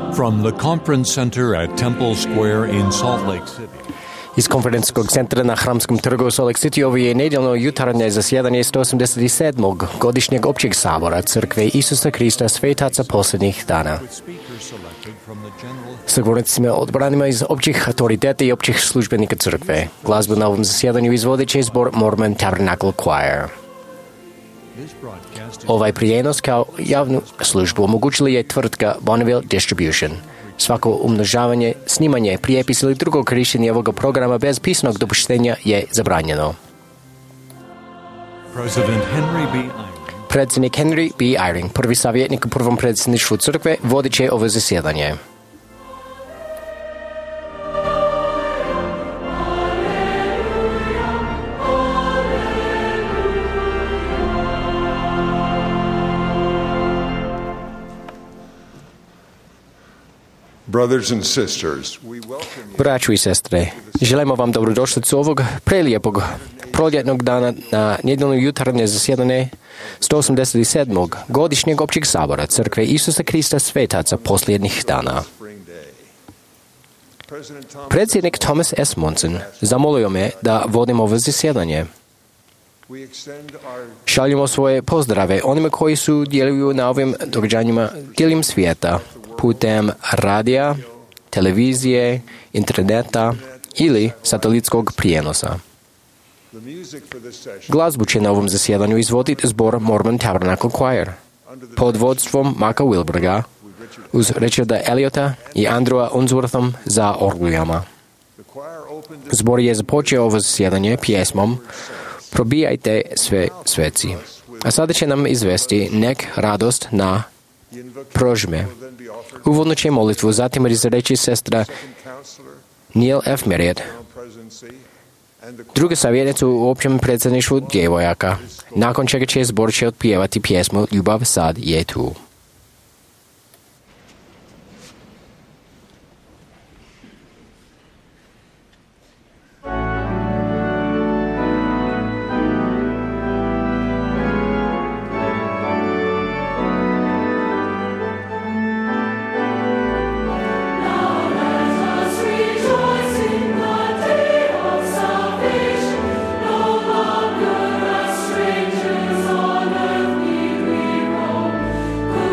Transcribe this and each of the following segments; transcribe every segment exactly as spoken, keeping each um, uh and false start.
From the conference center at Temple Square in Salt Lake City. Iz konferencijskog centra na Hramskom trgu u Salt Lake City ovo je nedjeljno jutarnje zasjedanje sto osamdeset sedmog godišnjeg općeg sabora Crkve Isusa Krista svetaca posljednjih dana. Sa govornicima odbranima iz općih autoriteta i općih službenika Crkve. Glazbu na ovom zasjedanju izvodit će zbor Mormon Tabernacle Choir. Ovaj prijenos kao javnu službu omogućila je tvrtka Bonneville Distribution. Svako umnožavanje, snimanje, prijepis ili drugo korištenje ovoga programa bez pisanog dopuštenja je zabranjeno. Predsjednik Henry B. Eyring, prvi savjetnik u prvom predsjedništvu crkve, vodit će ovo zasjedanje. Brothers and sisters, we welcome you. Braćo i sestre, želimo vam dobrodošlicu ovog prelijepog proljetnog dana na nedjeljno jutarnje zasjedanje sto osamdeset sedmog godišnjeg općeg sabora Crkve Isusa Krista svetaca posljednjih dana. Predsjednik Thomas S. Monson zamolio me da vodim ovo zasjedanje. Šaljemo svoje pozdrave onima koji su djeluju na ovim događanjima diljem svijeta putem radija, televizije, interneta ili satelitskog prijenosa. Glazbu će na ovom zasjedanju izvoditi zbor Mormon Tabernacle Choir pod vodstvom Maka Wilberga uz Richarda Eliota i Andrewa Unsworthom za orglijama. Zbor je započeo ovo zasjedanje pjesmom Probijajte sve sveci. A sada će nam izvesti nek radost na prožme. Uvodno će molitvu zatim izreći sestra Neil F. Marriott, druga savjetnica u općem predsjedništvu djevojaka, nakon čega će zbor će otpjevati pjesmu Ljubav sad je tu. Strangers on earth need we roam.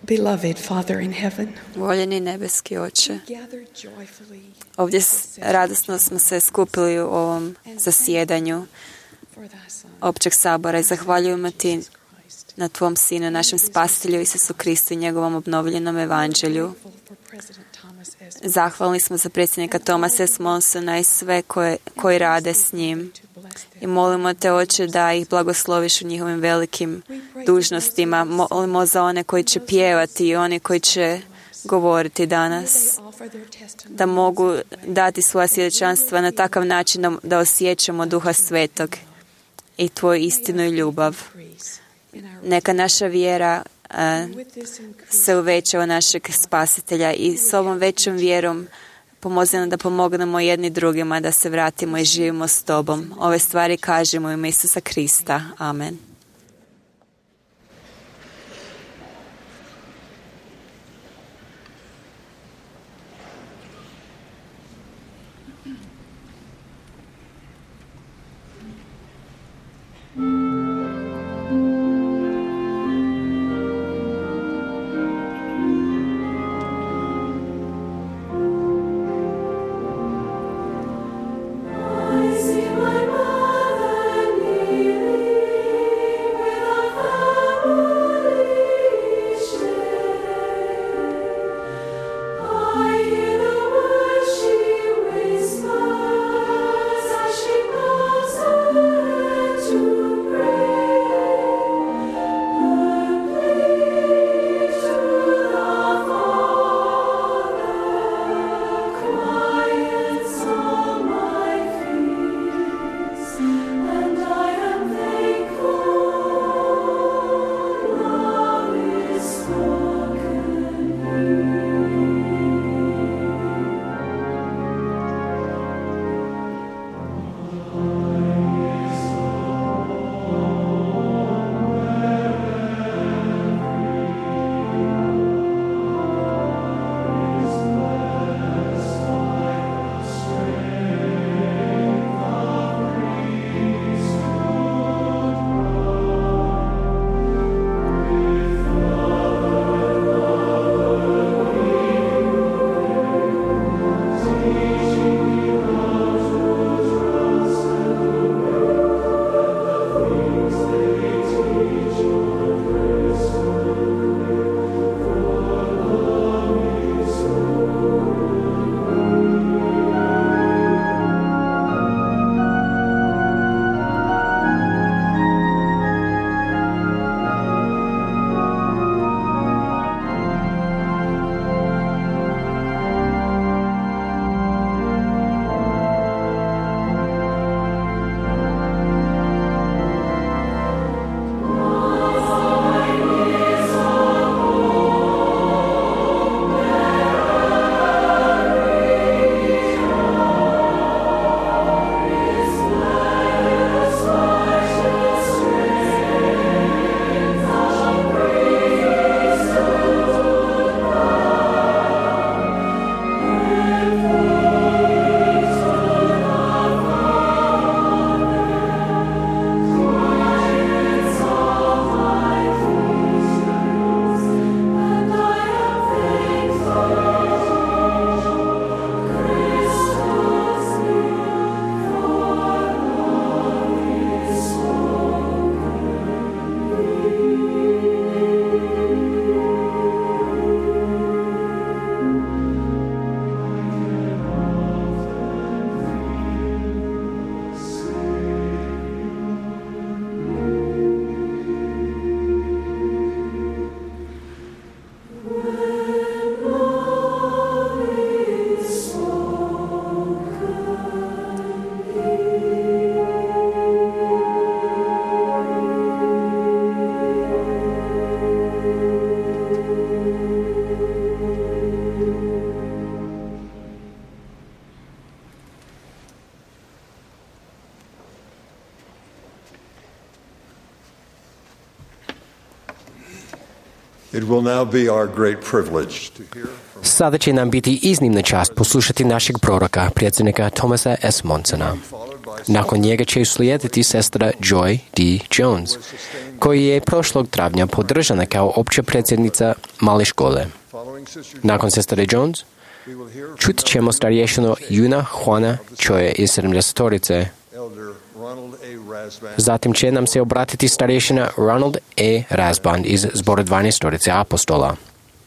Beloved Father in heaven, Voljeni nebeski Oče, gathered joyfully ovdje s- radosno smo se skupili u ovom zasjedanju for thy Son, općeg sabora i zahvaljujemo Ti Christ. na Tvom Sinu, našem Spasitelju Isusu Kristu i njegovom obnovljenom evanđelju. For President Thomas S. Zahvalni smo za predsjednika Thomasa S. Monsona i sve koje, koji rade s njim. to bless them. I molimo Te, Oče, da ih blagosloviš u njihovim velikim dužnostima. Molimo za one koji će pjevati i oni koji će govoriti danas, They offer their testimony da mogu dati svoja svjedočanstva na takav način da, da osjećamo Duha Svetog i Tvoju istinu i ljubav. increase in our Neka naša vjera a, with this increase. se uveća u našeg Spasitelja i s ovom većom vjerom pomozi nam da pomognemo jedni drugima da se vratimo i živimo s Tobom. Ove stvari kažemo u ime Isusa Krista. Amen. I see my mother kneeling It will now be our great privilege to hear from Sada će nam biti iznimna čast poslušati našeg proroka, predsjednika Thomasa S. Monsona. followed Nakon njega će uslijediti sestra Joy D. Jones, koji je prošlog travnja podržana kao opća predsjednica male škole. Nakon sestre Jones, čut ćemo starješinu Juna Juana Choje iz sedamdesetorice. Zatim će nam se obratiti starješina Ronald E. Rasband iz zbora dvanaestorice apostola.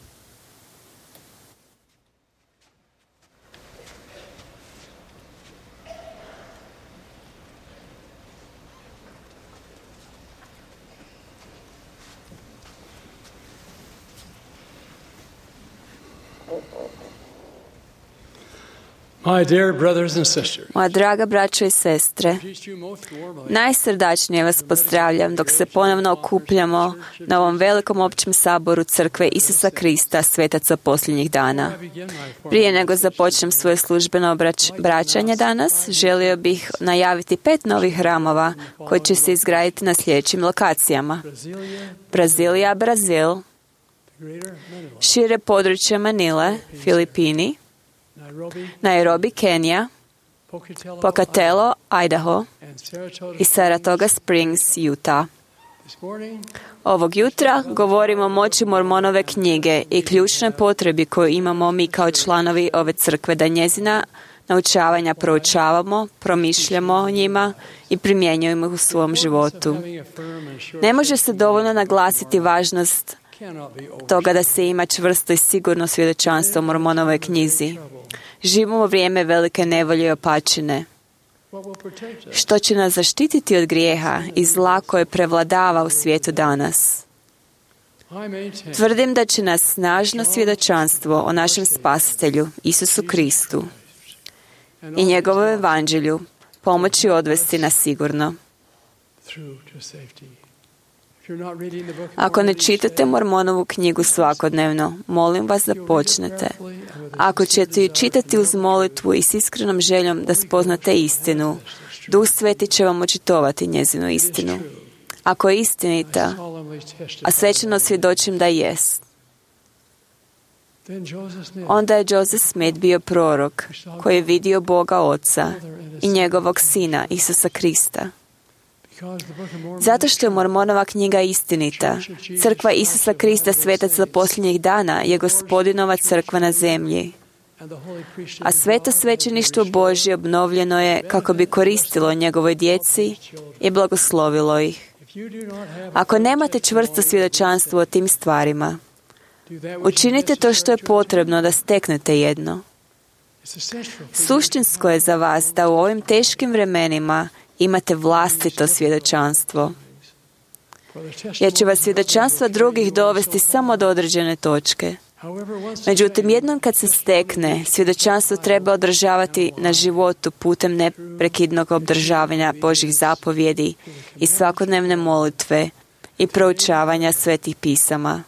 My dear brothers and sisters, Moja draga braćo i sestre, najsrdačnije vas pozdravljam dok se ponovno okupljamo na ovom velikom općem saboru Crkve Isusa Krista, svetaca posljednjih dana. Prije nego započnem svoje službeno obrać, braćanje danas, želio bih najaviti pet novih hramova koji će se izgraditi na sljedećim lokacijama. Brazilija, Brazil, šire područje Manile, Filipini, Nairobi, Kenija, Pocatello, Idaho i Saratoga Springs, Utah. Ovog jutra govorimo o moći Mormonove knjige i ključnoj potrebi koju imamo mi kao članovi ove crkve da njezina naučavanja proučavamo, promišljamo o njima i primjenjujemo ih u svom životu. Ne može se dovoljno naglasiti važnost toga da se ima čvrsto i sigurno svjedočanstvo o Mormonovoj knjizi. Živimo u vrijeme velike nevolje i opačine. Što će nas zaštititi od grijeha i zla koje prevladava u svijetu danas? Tvrdim da će nas snažno svjedočanstvo o našem Spasitelju, Isusu Kristu, i njegovom evanđelju pomoći odvesti nas sigurno. Ako ne čitate Mormonovu knjigu svakodnevno, molim vas da počnete. Ako ćete ju čitati uz molitvu i s iskrenom željom da spoznate istinu, Duh Sveti će vam očitovati njezinu istinu. Ako je istinita, a svečano svjedočim da jest, onda je Joseph Smith bio prorok koji je vidio Boga Oca i njegovog Sina, Isusa Krista. Zato što je Mormonova knjiga istinita, crkva Isusa Krista, svetac za posljednjih dana, je Gospodinova crkva na zemlji. A sveto svećeništvo Božje obnovljeno je kako bi koristilo njegovoj djeci i blagoslovilo ih. Ako nemate čvrsto svjedočanstvo o tim stvarima, učinite to što je potrebno da steknete jedno. Suštinsko je za vas da u ovim teškim vremenima imate vlastito svjedočanstvo. Jer će vas svjedočanstvo drugih dovesti samo do određene točke. Međutim, jednom kad se stekne, svjedočanstvo treba održavati na životu putem neprekidnog održavanja Božjih zapovjedi i svakodnevne molitve i proučavanja svetih pisama.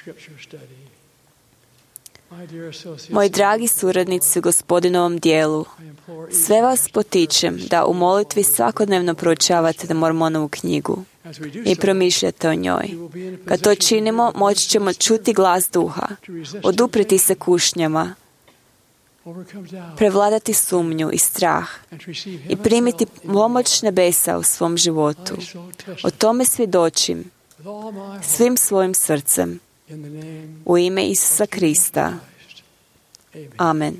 Moji dragi suradnici u Gospodinovom dijelu, sve vas potičem da u molitvi svakodnevno proučavate Mormonovu knjigu i promišljate o njoj. Kad to činimo, moći ćemo čuti glas duha, odupriti se kušnjama, prevladati sumnju i strah i primiti pomoć nebesa u svom životu. O tome svjedočim svim svojim srcem. U ime Isusa Krista. Amen.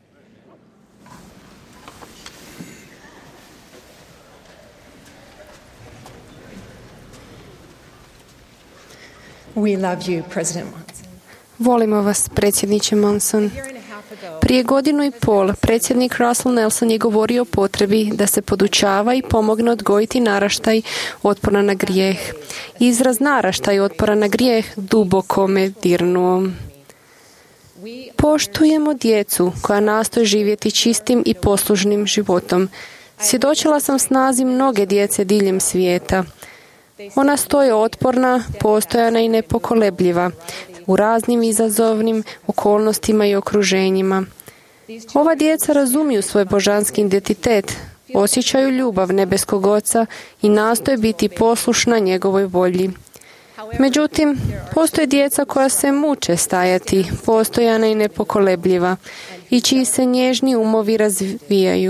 We love you, President Monson. Volimo vas, predsjedniče Monson. Prije godinu i pol predsjednik Russell Nelson je govorio o potrebi da se podučava i pomogne odgojiti naraštaj otpora na grijeh. Izraz naraštaj otpora na grijeh duboko me dirnuo. Poštujemo djecu koja nastoje živjeti čistim i poslušnim životom. Svjedočila sam snazi mnoge djece diljem svijeta. Ona stoje otporna, postojana i nepokolebljiva u raznim izazovnim okolnostima i okruženjima. Ova djeca razumiju svoj božanski identitet, osjećaju ljubav nebeskog Oca i nastoje biti poslušna njegovoj volji. Međutim, postoje djeca koja se muče stajati, postojana i nepokolebljiva, i čiji se nježni umovi razvijaju.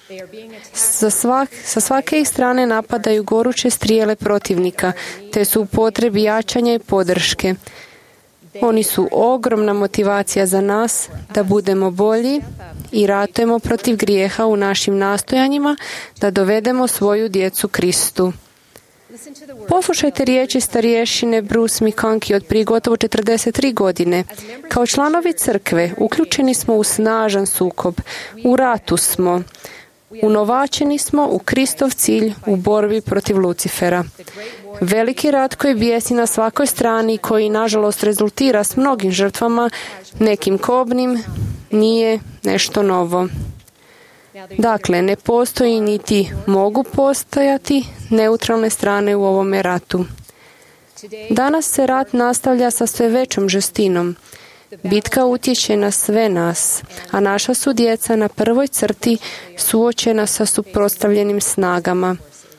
Sa, svak, sa svake ih strane napadaju goruće strijele protivnika, te su u potrebi jačanja i podrške. Oni su ogromna motivacija za nas da budemo bolji i ratujemo protiv grijeha u našim nastojanjima da dovedemo svoju djecu Kristu. Poslušajte riječi starješine Bruce McConkie od prije gotovo četrdeset tri godine. Kao članovi crkve uključeni smo u snažan sukob. U ratu smo. Unovačeni smo u Kristov cilj u borbi protiv Lucifera. Veliki rat koji bijesi na svakoj strani, koji nažalost rezultira s mnogim žrtvama, nekim kobnim, nije nešto novo. Dakle, ne postoji niti mogu postojati neutralne strane u ovome ratu. Danas se rat nastavlja sa sve većom žestinom. Bitka utječe na sve nas, a naša su djeca na prvoj crti suočena sa suprotstavljenim snagama.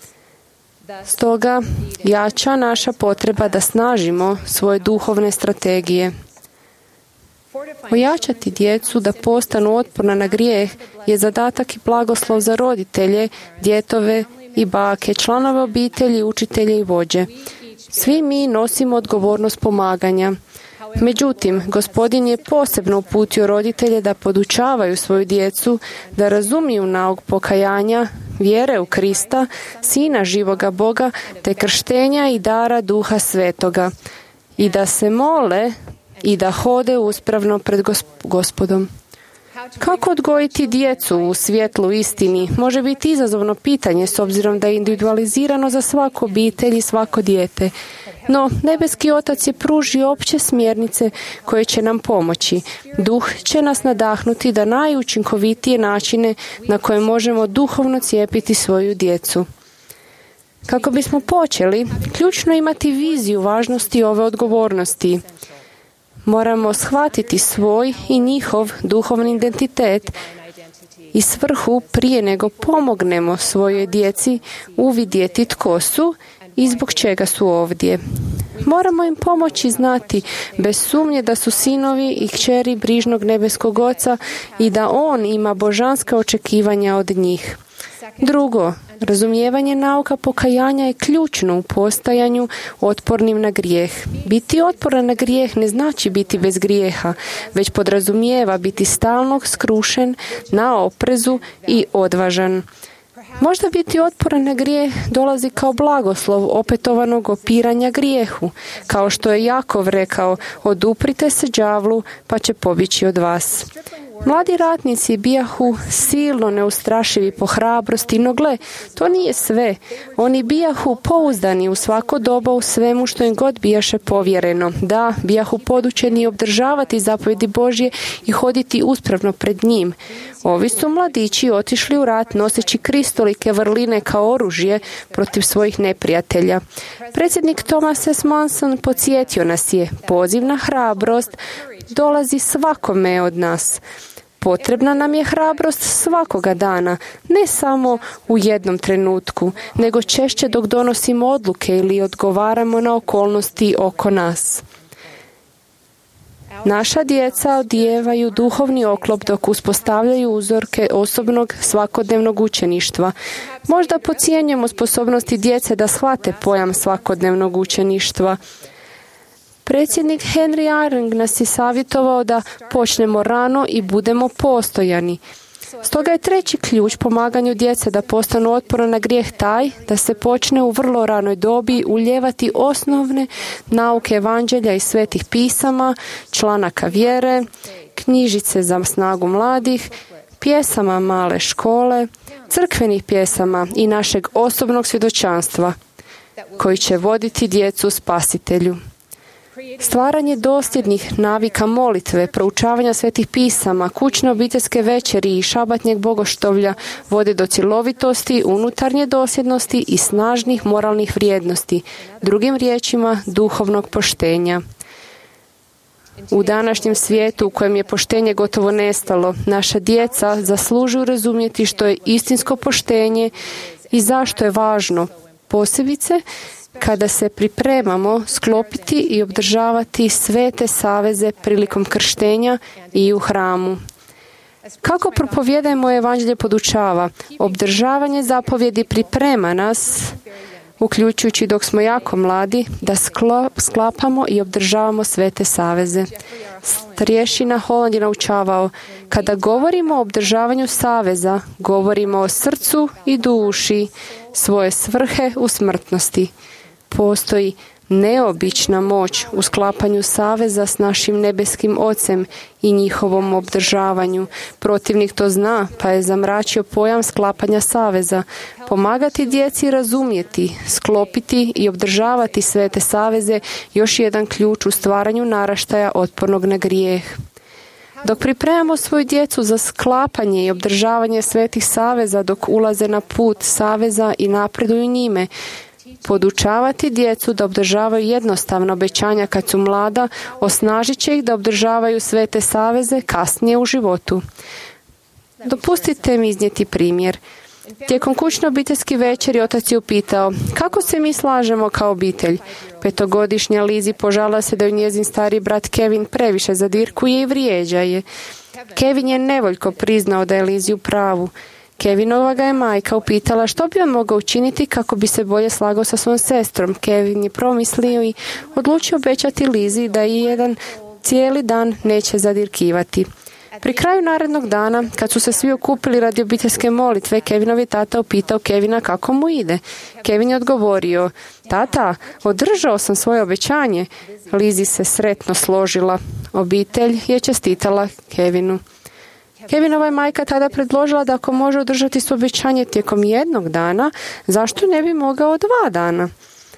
Stoga jača naša potreba da snažimo svoje duhovne strategije. Ojačati djecu da postanu otporna na grijeh je zadatak i blagoslov za roditelje, djetove i bake, članove obitelji, učitelje i vođe. Svi mi nosimo odgovornost pomaganja. Međutim, Gospodin je posebno uputio roditelje da podučavaju svoju djecu, da razumiju nauk pokajanja, vjere u Krista, Sina živoga Boga, te krštenja i dara Duha Svetoga, i da se mole i da hode uspravno pred Gospodom. Kako odgojiti djecu u svjetlu istini može biti izazovno pitanje s obzirom da je individualizirano za svaku obitelj i svako dijete. No, nebeski Otac je pružio opće smjernice koje će nam pomoći. Duh će nas nadahnuti da najučinkovitije načine na koje možemo duhovno cijepiti svoju djecu. Kako bismo počeli, ključno je imati viziju važnosti ove odgovornosti. Moramo shvatiti svoj i njihov duhovni identitet i svrhu prije nego pomognemo svojoj djeci uvidjeti tko su i zbog čega su ovdje. Moramo im pomoći znati bez sumnje da su sinovi i kćeri brižnog nebeskog Oca i da On ima božanska očekivanja od njih. Drugo, razumijevanje nauka pokajanja je ključno u postajanju otpornim na grijeh. Biti otporan na grijeh ne znači biti bez grijeha, već podrazumijeva biti stalno skrušen, na oprezu i odvažan. Možda biti otporan na grijeh dolazi kao blagoslov opetovanog opiranja grijehu, kao što je Jakov rekao, oduprite se đavlu pa će pobjeći od vas. Mladi ratnici bijahu silno neustrašivi po hrabrosti, no gle, to nije sve. Oni bijahu pouzdani u svako doba u svemu što im god bijaše povjereno. Da, bijahu podučeni obdržavati zapovjedi Božje i hoditi uspravno pred njim. Ovi su mladići otišli u rat noseći kristolike vrline kao oružje protiv svojih neprijatelja. Predsjednik Thomas S. Monson podsjetio nas je, poziv na hrabrost dolazi svakome od nas. Potrebna nam je hrabrost svakoga dana, ne samo u jednom trenutku, nego češće dok donosimo odluke ili odgovaramo na okolnosti oko nas. Naša djeca odijevaju duhovni oklop dok uspostavljaju uzorke osobnog svakodnevnog učeništva. Možda podcjenjujemo sposobnosti djece da shvate pojam svakodnevnog učeništva. Predsjednik Henry Eyring nas je savjetovao da počnemo rano i budemo postojani. Stoga je treći ključ pomaganju djece da postanu otporna na grijeh taj da se počne u vrlo ranoj dobi ulijevati osnovne nauke evanđelja i svetih pisama, članaka vjere, knjižice za snagu mladih, pjesama male škole, crkvenih pjesama i našeg osobnog svjedočanstva koji će voditi djecu spasitelju. Stvaranje dosljednih navika molitve, proučavanja svetih pisama, kućne obiteljske večeri i šabatnjeg bogoštovlja vode do cjelovitosti, unutarnje dosljednosti i snažnih moralnih vrijednosti, drugim riječima duhovnog poštenja. U današnjem svijetu u kojem je poštenje gotovo nestalo, naša djeca zaslužuju razumjeti što je istinsko poštenje i zašto je važno, posebice kada se pripremamo sklopiti i obdržavati svete saveze prilikom krštenja i u hramu. Kako propovijedajmo evanđelje podučava? Obdržavanje zapovjedi priprema nas, uključujući dok smo jako mladi, da sklo, sklapamo i obdržavamo svete saveze. Starješina Holland je naučavao, kada govorimo o obdržavanju saveza, govorimo o srcu i duši, svoje svrhe u smrtnosti. Postoji neobična moć u sklapanju saveza s našim nebeskim Ocem i njihovom obdržavanju. Protivnik to zna, pa je zamračio pojam sklapanja saveza. Pomagati djeci razumjeti, sklopiti i obdržavati svete saveze još jedan ključ u stvaranju naraštaja otpornog na grijeh. Dok pripremamo svoju djecu za sklapanje i obdržavanje svetih saveza dok ulaze na put saveza i napreduju njime, podučavati djecu da obdržavaju jednostavna obećanja kad su mlada, osnažit će ih da obdržavaju svete saveze kasnije u životu. Dopustite mi iznijeti primjer. Tijekom kućne obiteljski večeri otac je upitao, kako se mi slažemo kao obitelj? Petogodišnja Lizi požalila se da ju njezin stari brat Kevin previše zadirkuje i vrijeđa je. Kevin je nevoljko priznao da je Lizi u pravu. Kevinova ga je majka upitala što bi on mogao učiniti kako bi se bolje slagao sa svojom sestrom. Kevin je promislio i odlučio obećati Lizi da i jedan cijeli dan neće zadirkivati. Pri kraju narednog dana, kad su se svi okupili radi obiteljske molitve, Kevinov je tata upitao Kevina kako mu ide. Kevin je odgovorio, tata, održao sam svoje obećanje. Lizi se sretno složila. Obitelj je čestitala Kevinu. Kevinova je majka tada predložila da ako može održati svoje obećanje tijekom jednog dana, zašto ne bi mogao dva dana?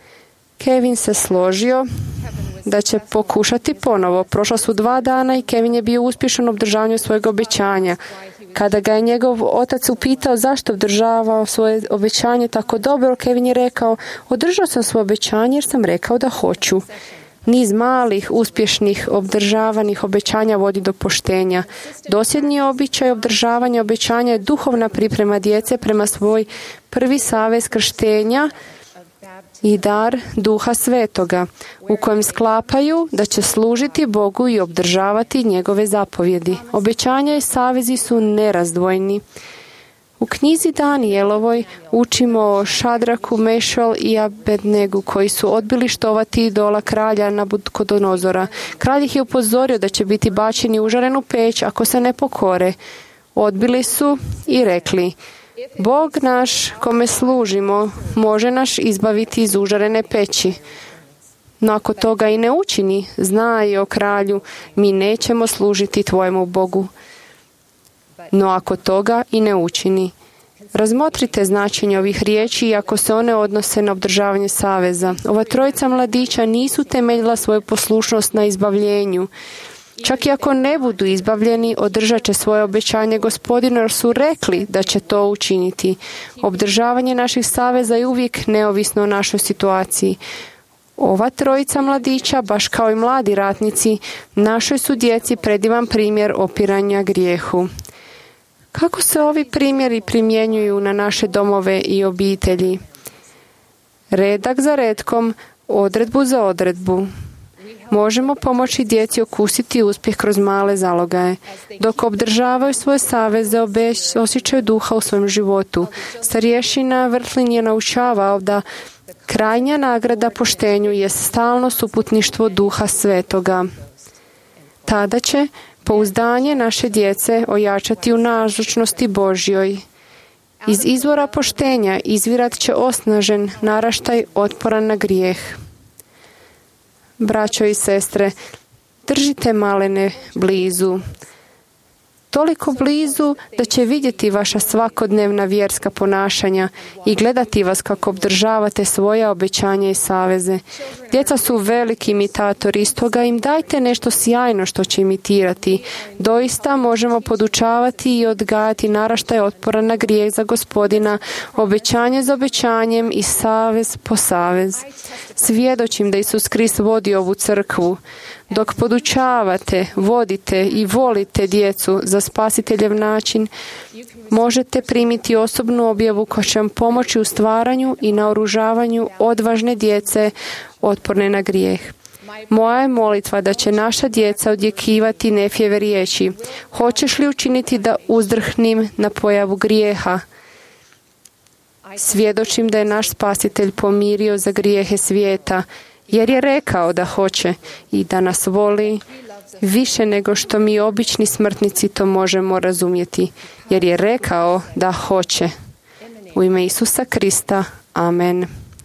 Kevin se složio da će pokušati ponovo. Prošla su dva dana i Kevin je bio uspješan u obdržavanju svojeg obećanja. Kada ga je njegov otac upitao zašto održavao svoje obećanje tako dobro, Kevin je rekao, održao sam svoje obećanje jer sam rekao da hoću. Niz malih, uspješnih, obdržavanih obećanja vodi do poštenja. Dosljedni običaj obdržavanja obećanja je duhovna priprema djece prema svoj prvi savez krštenja i dar Duha Svetoga, u kojem sklapaju da će služiti Bogu i obdržavati njegove zapovjedi. Obećanja i savezi su nerazdvojni. U knjizi Danijelovoj učimo o Šadraku, Mešal i Abednegu koji su odbili štovati idola kralja Nabukodonozora. Kralj ih je upozorio da će biti bačeni u užarenu peć ako se ne pokore. Odbili su i rekli, Bog naš kome služimo može nas izbaviti iz užarene peći. No ako toga i ne učini, znaj o kralju, mi nećemo služiti tvojemu Bogu. No ako toga i ne učini. Razmotrite značenje ovih riječi i ako se one odnose na obdržavanje saveza. Ova trojica mladića nisu temeljila svoju poslušnost na izbavljenju. Čak i ako ne budu izbavljeni, održat će svoje obećanje Gospodinu jer su rekli da će to učiniti. Obdržavanje naših saveza je uvijek neovisno o našoj situaciji. Ova trojica mladića, baš kao i mladi ratnici, našoj su djeci predivan primjer opiranja grijehu. Kako se ovi primjeri primjenjuju na naše domove i obitelji? Redak za redkom, odredbu za odredbu. Možemo pomoći djeci okusiti uspjeh kroz male zalogaje. Dok obdržavaju svoje saveze, osjećaju duha u svojem životu. Starješina Vrtlin je naučavao da krajnja nagrada poštenju je stalno suputništvo Duha Svetoga. Tada će pouzdanje naše djece ojačati u nazočnosti Božjoj. Iz izvora poštenja izvirat će osnažen naraštaj otporan na grijeh. Braćo i sestre, držite malene blizu. Toliko blizu da će vidjeti vaša svakodnevna vjerska ponašanja i gledati vas kako obdržavate svoja obećanja i saveze. Djeca su veliki imitatori, stoga im dajte nešto sjajno što će imitirati. Doista možemo podučavati i odgajati naraštaj otpora na grijeh za Gospodina, obećanje za obećanjem i savez po savez. Svjedočim da Isus Krist vodi ovu crkvu. Dok podučavate, vodite i volite djecu za spasiteljev način, možete primiti osobnu objavu koja će vam pomoći u stvaranju i naoružavanju odvažne djece otporne na grijeh. Moja je molitva da će naša djeca odjekivati Nefijeve riječi. Hoćeš li učiniti da uzdrhnim na pojavu grijeha? Svjedočim da je naš Spasitelj pomirio za grijehe svijeta, jer je rekao da hoće i da nas voli više nego što mi obični smrtnici to možemo razumjeti, jer je rekao da hoće. U ime Isusa Krista. Amen.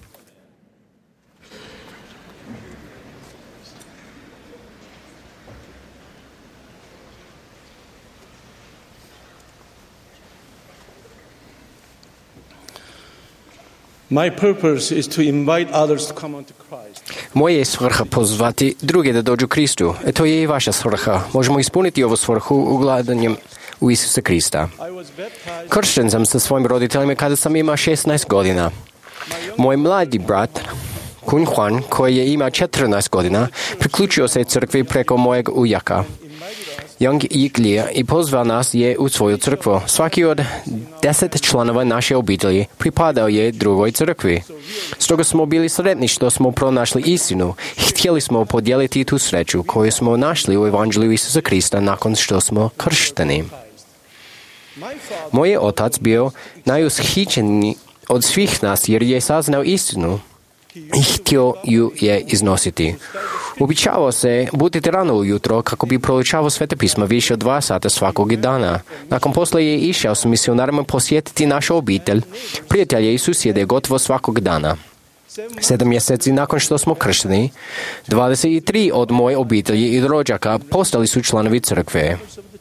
My purpose is to invite others to come unto Christ. Moje je svrha pozvati druge da dođu Kristu. E to je i vaša svrha. Možemo ispuniti ovu svrhu ugledanjem u Isusa Krista. Kršten sam sa svojim roditeljima kada sam imao šesnaest godina. Moj mladi brat, Kun Juan, koji je imao četrnaest godina, priključio se crkvi preko mojeg ujaka, Young Iglija, i pozvao nas je u svoju crkvu. Svaki od deset članova naše obitelji pripadao je drugoj crkvi. Stoga smo bili sretni što smo pronašli istinu i htjeli smo podijeliti tu sreću koju smo našli u Evanđelju Isusa Krista nakon što smo kršteni. Moj je otac bio najushićeniji od svih nas jer je saznao istinu i htio ju je iznositi. Običavao se buditi rano ujutro kako bi proučavao Svete pisma više od dva sata svakog dana. Nakon posla je išao s misionarima posjetiti našu obitelj, prijatelje i susjede gotovo svakog dana. Sedam mjeseci nakon što smo kršteni, dvadeset tri od moje obitelji i rođaka postali su članovi crkve.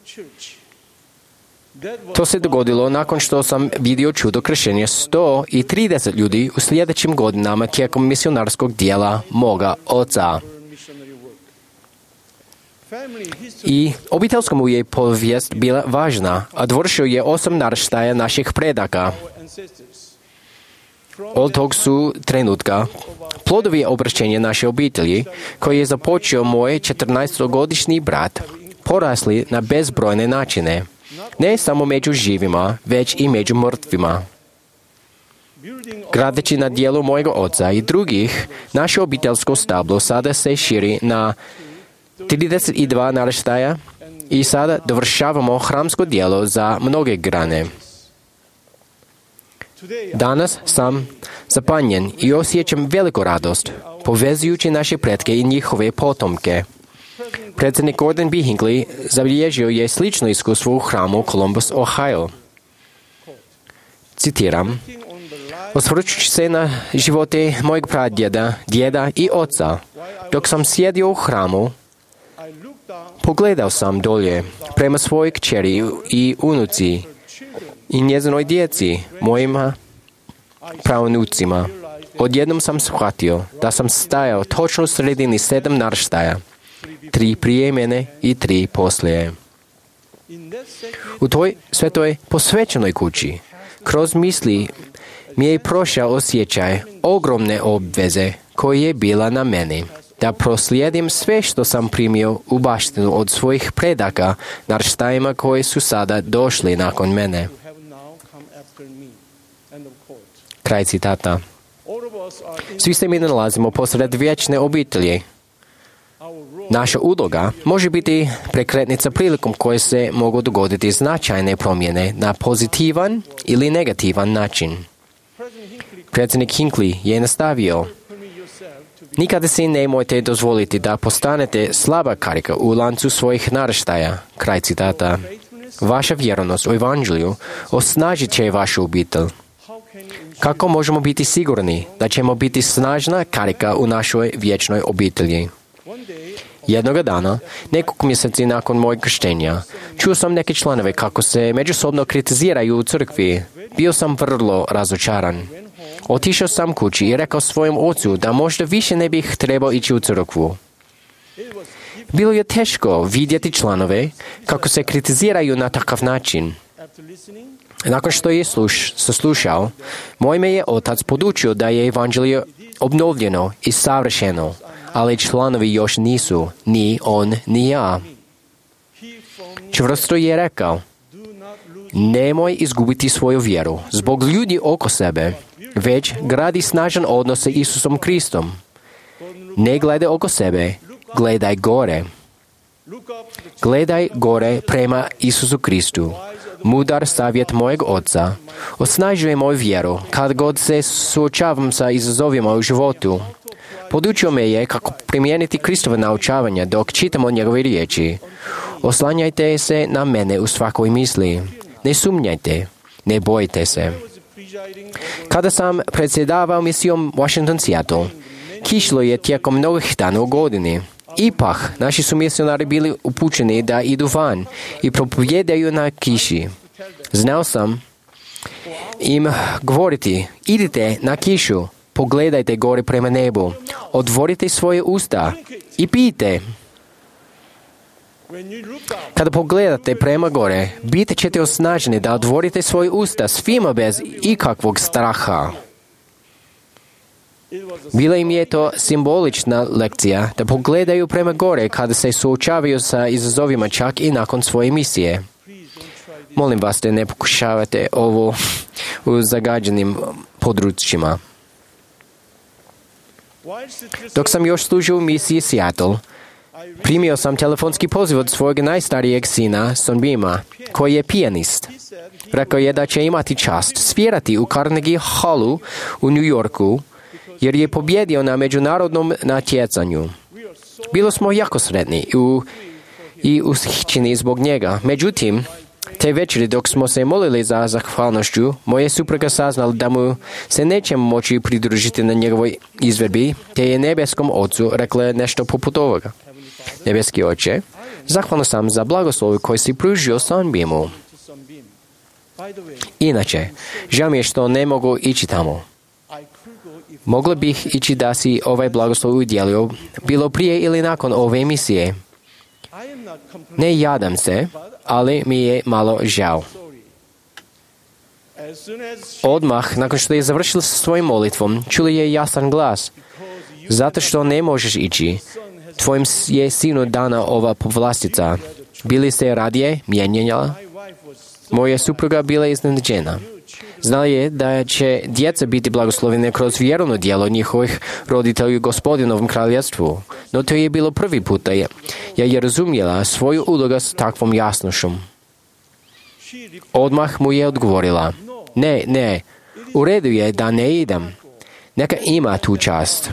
To se dogodilo nakon što sam vidio čudo kršenja sto trideset ljudi u sljedećim godinama tijekom misionarskog dijela moga oca. I obiteljska mu je povijest bila važna, a dovršio je osam naraštaja naših predaka. Od tog su trenutka plodovi obraćenja naše obitelji, koji je započeo moj četrnaestogodišnji brat, porasli na bezbrojne načine. Ne samo među živima, već i među mrtvima. Gradeći na dijelu mojega oca i drugih, naše obiteljsko stablo sada se širi na trideset dva naraštaja i sada dovršavamo hramsko djelo za mnoge grane. Danas sam zapanjen i osjećam veliku radost, povezujući naše pretke i njihove potomke. Predsjednik Gordon B. Hinckley zabilježio je slično iskustvo u hramu Columbus, Ohio. Citiram: osvrćući se na živote mojeg pradjeda, djeda i oca, dok sam sjedio u hramu, pogledao sam dolje prema svojoj kćeri i unuci i njezinoj djeci, mojima pravnucima. Odjednom sam shvatio da sam stajao točno u sredini sedam naraštaja, tri prije mene i tri poslije. U toj svetoj posvećenoj kući, kroz misli mi je prošao osjećaj ogromne obveze koja je bila na meni, da proslijedim sve što sam primio u baštinu od svojih predaka naraštajima koji su sada došli nakon mene. Kraj citata. Svi se mi nalazimo posred vječne obitelji. Naša uloga može biti prekretnica prilikom koje se mogu dogoditi značajne promjene na pozitivan ili negativan način. Predsjednik Hinckley je nastavio: nikada si nemojte dozvoliti da postanete slaba karika u lancu svojih naraštaja. Kraj citata. Vaša vjernost u Evanđelju osnažit će vašu obitelj. Kako možemo biti sigurni da ćemo biti snažna karika u našoj vječnoj obitelji? Jednoga dana, nekog mjeseci nakon mojeg krštenja, čuo sam neke članove kako se međusobno kritiziraju u crkvi. Bio sam vrlo razočaran. Otišao sam kući i rekao svojem ocu da možda više ne bih trebao ići u crkvu. Bilo je teško vidjeti članove kako se kritiziraju na takav način. Nakon što je sluš, saslušao, moj me je otac podučio da je evanđelje obnovljeno i savršeno, ali članovi još nisu, ni on, ni ja. Čvrsto je rekao: nemoj izgubiti svoju vjeru zbog ljudi oko sebe, već gradi snažan odnos sa Isusom Kristom. Ne gledaj oko sebe, gledaj gore. Gledaj gore prema Isusu Kristu. Mudar savjet mojeg oca osnažuje moju vjeru kad god se suočavam sa izazovima u životu. Podučio me je kako primijeniti Kristova naučavanja dok čitamo njegove riječi. Oslanjajte se na mene u svakoj misli. Ne sumnjajte, ne bojte se. Kada sam predsjedavao misijom Washington Seattle, kišlo je tijekom mnogih dana u godini. Ipak, naši su misionari bili upućeni da idu van i propovijedaju na kiši. Znao sam im govoriti, idite na kišu, pogledajte gore prema nebu, otvorite svoje usta i pijte. Kada pogledate prema gore, bit ćete osnaženi da otvorite svoje usta svima bez ikakvog straha. Bila im je to simbolična lekcija da pogledaju prema gore kada se suočavaju sa izazovima čak i nakon svoje misije. Molim vas da ne pokušavate ovo u zagađenim područjima. Dok sam još služio u misiji Seattle, primio sam telefonski poziv od svojeg najstarijeg sina, Sonbima, koji je pijanist. Rekao je da će imati čast svirati u Carnegie Hallu u New Yorku, jer je pobjedio na međunarodnom natjecanju. Bilo smo jako sretni u, i ushićeni zbog njega. Međutim, te večeri dok smo se molili za zahvalnošću, moja supruga saznala da mu se nećemo moći pridružiti na njegovoj izvedbi, te je nebeskom ocu rekla nešto poput ovoga. Nebeski oče, zahvalna sam za blagoslov koji si pružio Sonbimu. Inače, žao mi je što ne mogu ići tamo. Mogla bih ići da si ovaj blagoslov udjelio, bilo prije ili nakon ove emisije. Ne jadam se, ali mi je malo žao. Odmah, nakon što je završila sa svojim molitvom, čuli je jasan glas. Zato što ne možeš ići, tvojim je sinu dana ova povlastica. Bili se radije mijenjala? Moja supruga bila iznenađena. Znala je da će djeca biti blagoslovene kroz vjerovno djelo njihovih roditelja u Gospodinovom kraljevstvu. No to je bilo prvi put da je, ja je razumjela svoju ulogu s takvom jasnošom. Odmah mu je odgovorila, ne, ne, u redu je da ne idem. Neka ima tu čast.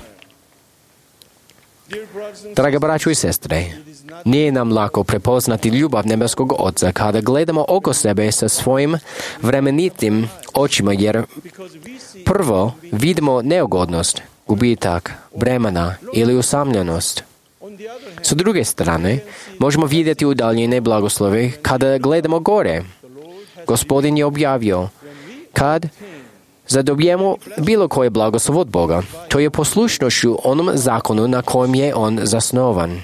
Draga braćo i sestre, nije nam lako prepoznati ljubav nebeskog Oca kada gledamo oko sebe sa svojim vremenitim očima, jer prvo vidimo neugodnost, gubitak, bremena ili usamljenost. Sa druge strane, možemo vidjeti udaljene blagoslove kada gledamo gore. Gospodin je objavio, kad zadobijemo bilo koje blagoslov od Boga, to je poslušnošću onom zakonu na kojem je on zasnovan.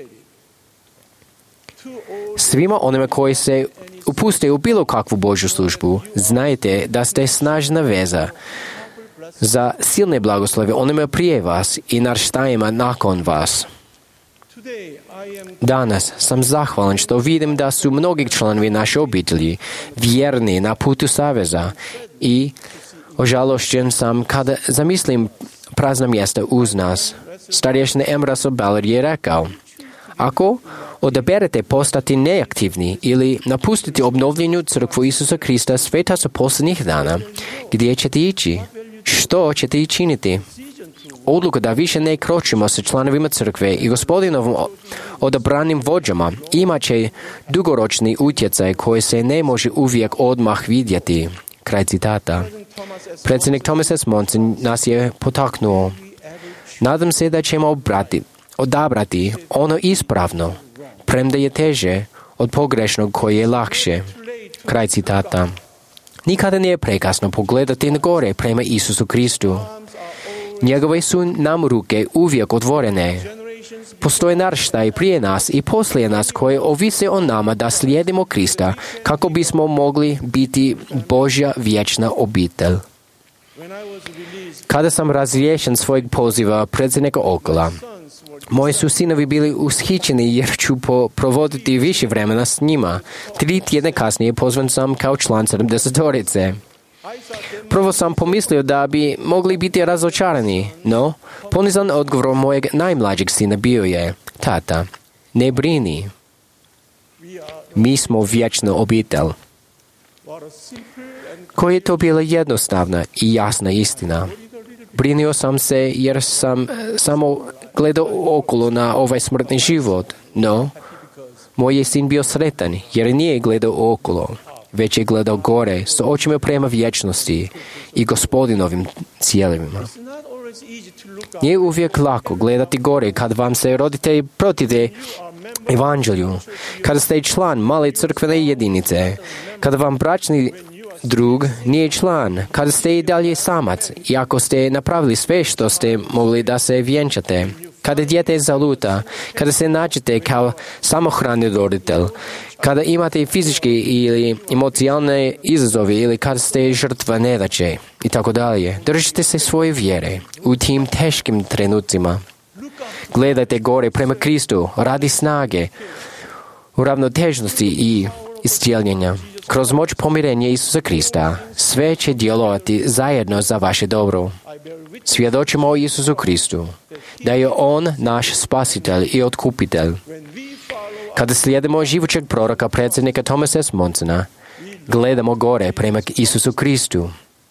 Svima onima koji se upuste u bilo kakvu Božju službu, znajte da ste snažna veza za silne blagoslove onima prije vas i naraštajima nakon vas. Danas sam zahvalan što vidim da su mnogi članovi naše obitelji vjerni na putu saveza i ožalošćen sam kada zamislim prazna mjesta uz nas. Starješni Emras Obeller je rekao, ako odaberete postati neaktivni ili napustiti obnovljenju crkvu Isusa Krista svetaca posljednjih dana, gdje ćete ići? Što ćete i činiti? Odluka da više ne kročimo sa članovima crkve i Gospodinovom odabranim vođama imat će dugoročni utjecaj koji se ne može uvijek odmah vidjeti. Kraj citata. Predsjednik Thomas S. Monson nas je potaknuo. Nadam se da ćemo obrati, odabrati ono ispravno, premda je teže od pogrešnog koje je lakše. Kraj citata. Nikada nije prekasno pogledati na gore prema Isusu Kristu. Njegove su nam ruke uvijek otvorene. Postoje naraštaji prije nas i poslije nas koje ovise o nama da slijedimo Krista kako bismo mogli biti Božja vječna obitelj. Kada sam razriješen svojeg poziva predsjednika Okola, moji su sinovi bili ushićeni jer ću po provoditi više vremena s njima. Tri tjedne kasnije pozvan sam kao član sedamdesetorice. Prvo sam pomislio da bi mogli biti razočarani, no ponizan odgovor mojeg najmlađeg sina bio je: tata, ne brini, mi smo vječna obitelj. Koja je to bila jednostavna i jasna istina. Brinio sam se jer sam samo gledao okolo na ovaj smrtni život, no moj je sin bio sretan jer nije gledao okolo, već je gledao gore s očima prema vječnosti i Gospodinovim cijelima. Nije uvijek lako gledati gore kad vam se roditelji protive evanđelju, kada ste član male crkvene jedinice, kada vam bračni drug nije član, kada ste i dalje samac, iako ste napravili sve što ste mogli da se vjenčate, kada dijete zaluta, kada se nađete kao samohrani roditelj, kada imate fizičke ili emocionalne izazove ili kada ste žrtva nedaće i tako dalje. Držite se svoje vjere u tim teškim trenucima. Gledajte gore prema Kristu, radi snage, uravnotežnosti i iscijeljenja. Kroz moć pomirenja Isusa Krista, sve će djelovati zajedno za vaše dobro. Svjedočimo o Isusu Kristu, da je On naš spasitelj i otkupitelj. Kada slijedimo živućeg proroka predsjednika Thomasa S. Monsona, gledamo gore prema Isusu Kristu.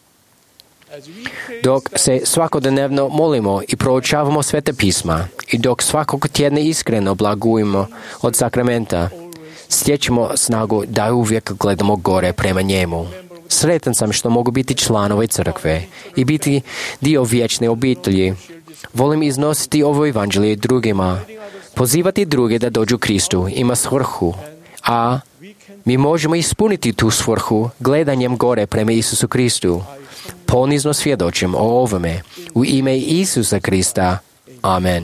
Dok se svakodnevno molimo i proučavamo sveta pisma i dok svakog tjedna iskreno blagujemo od sakramenta, stječemo snagu da uvijek gledamo gore prema njemu. Sretan sam što mogu biti član ove crkve i biti dio vječne obitelji. Volim iznositi ovo evanđelje drugima. Pozivati druge da dođu Kristu ima svrhu, a mi možemo ispuniti tu svrhu gledanjem gore prema Isusu Kristu. Ponizno svjedočim o ovome. U ime Isusa Krista. Amen.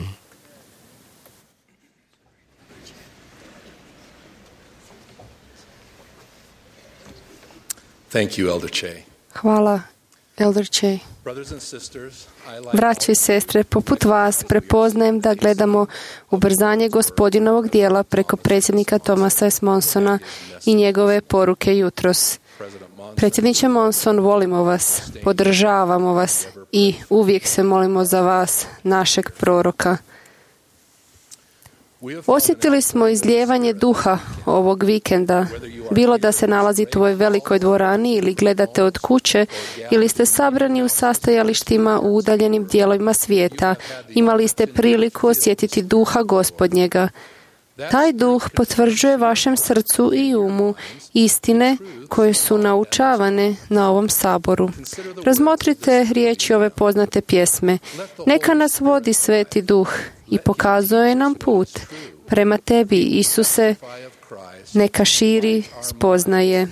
Thank you, Elder Che. Hvala, Elder Che. Braći i sestre, poput vas prepoznajem da gledamo ubrzanje Gospodinovog dijela preko predsjednika Thomasa S. Monsona i njegove poruke jutros. Predsjedniče Monson, volimo vas, podržavamo vas i uvijek se molimo za vas, našeg proroka. Osjetili smo izlijevanje duha ovog vikenda, bilo da se nalazite u ovoj velikoj dvorani ili gledate od kuće ili ste sabrani u sastajalištima u udaljenim dijelovima svijeta, imali ste priliku osjetiti duha Gospodnjega. Taj duh potvrđuje vašem srcu i umu istine koje su naučavane na ovom saboru. Razmotrite riječi ove poznate pjesme. Neka nas vodi sveti duh i pokazuje nam put prema tebi, Isuse, neka širi spoznaje.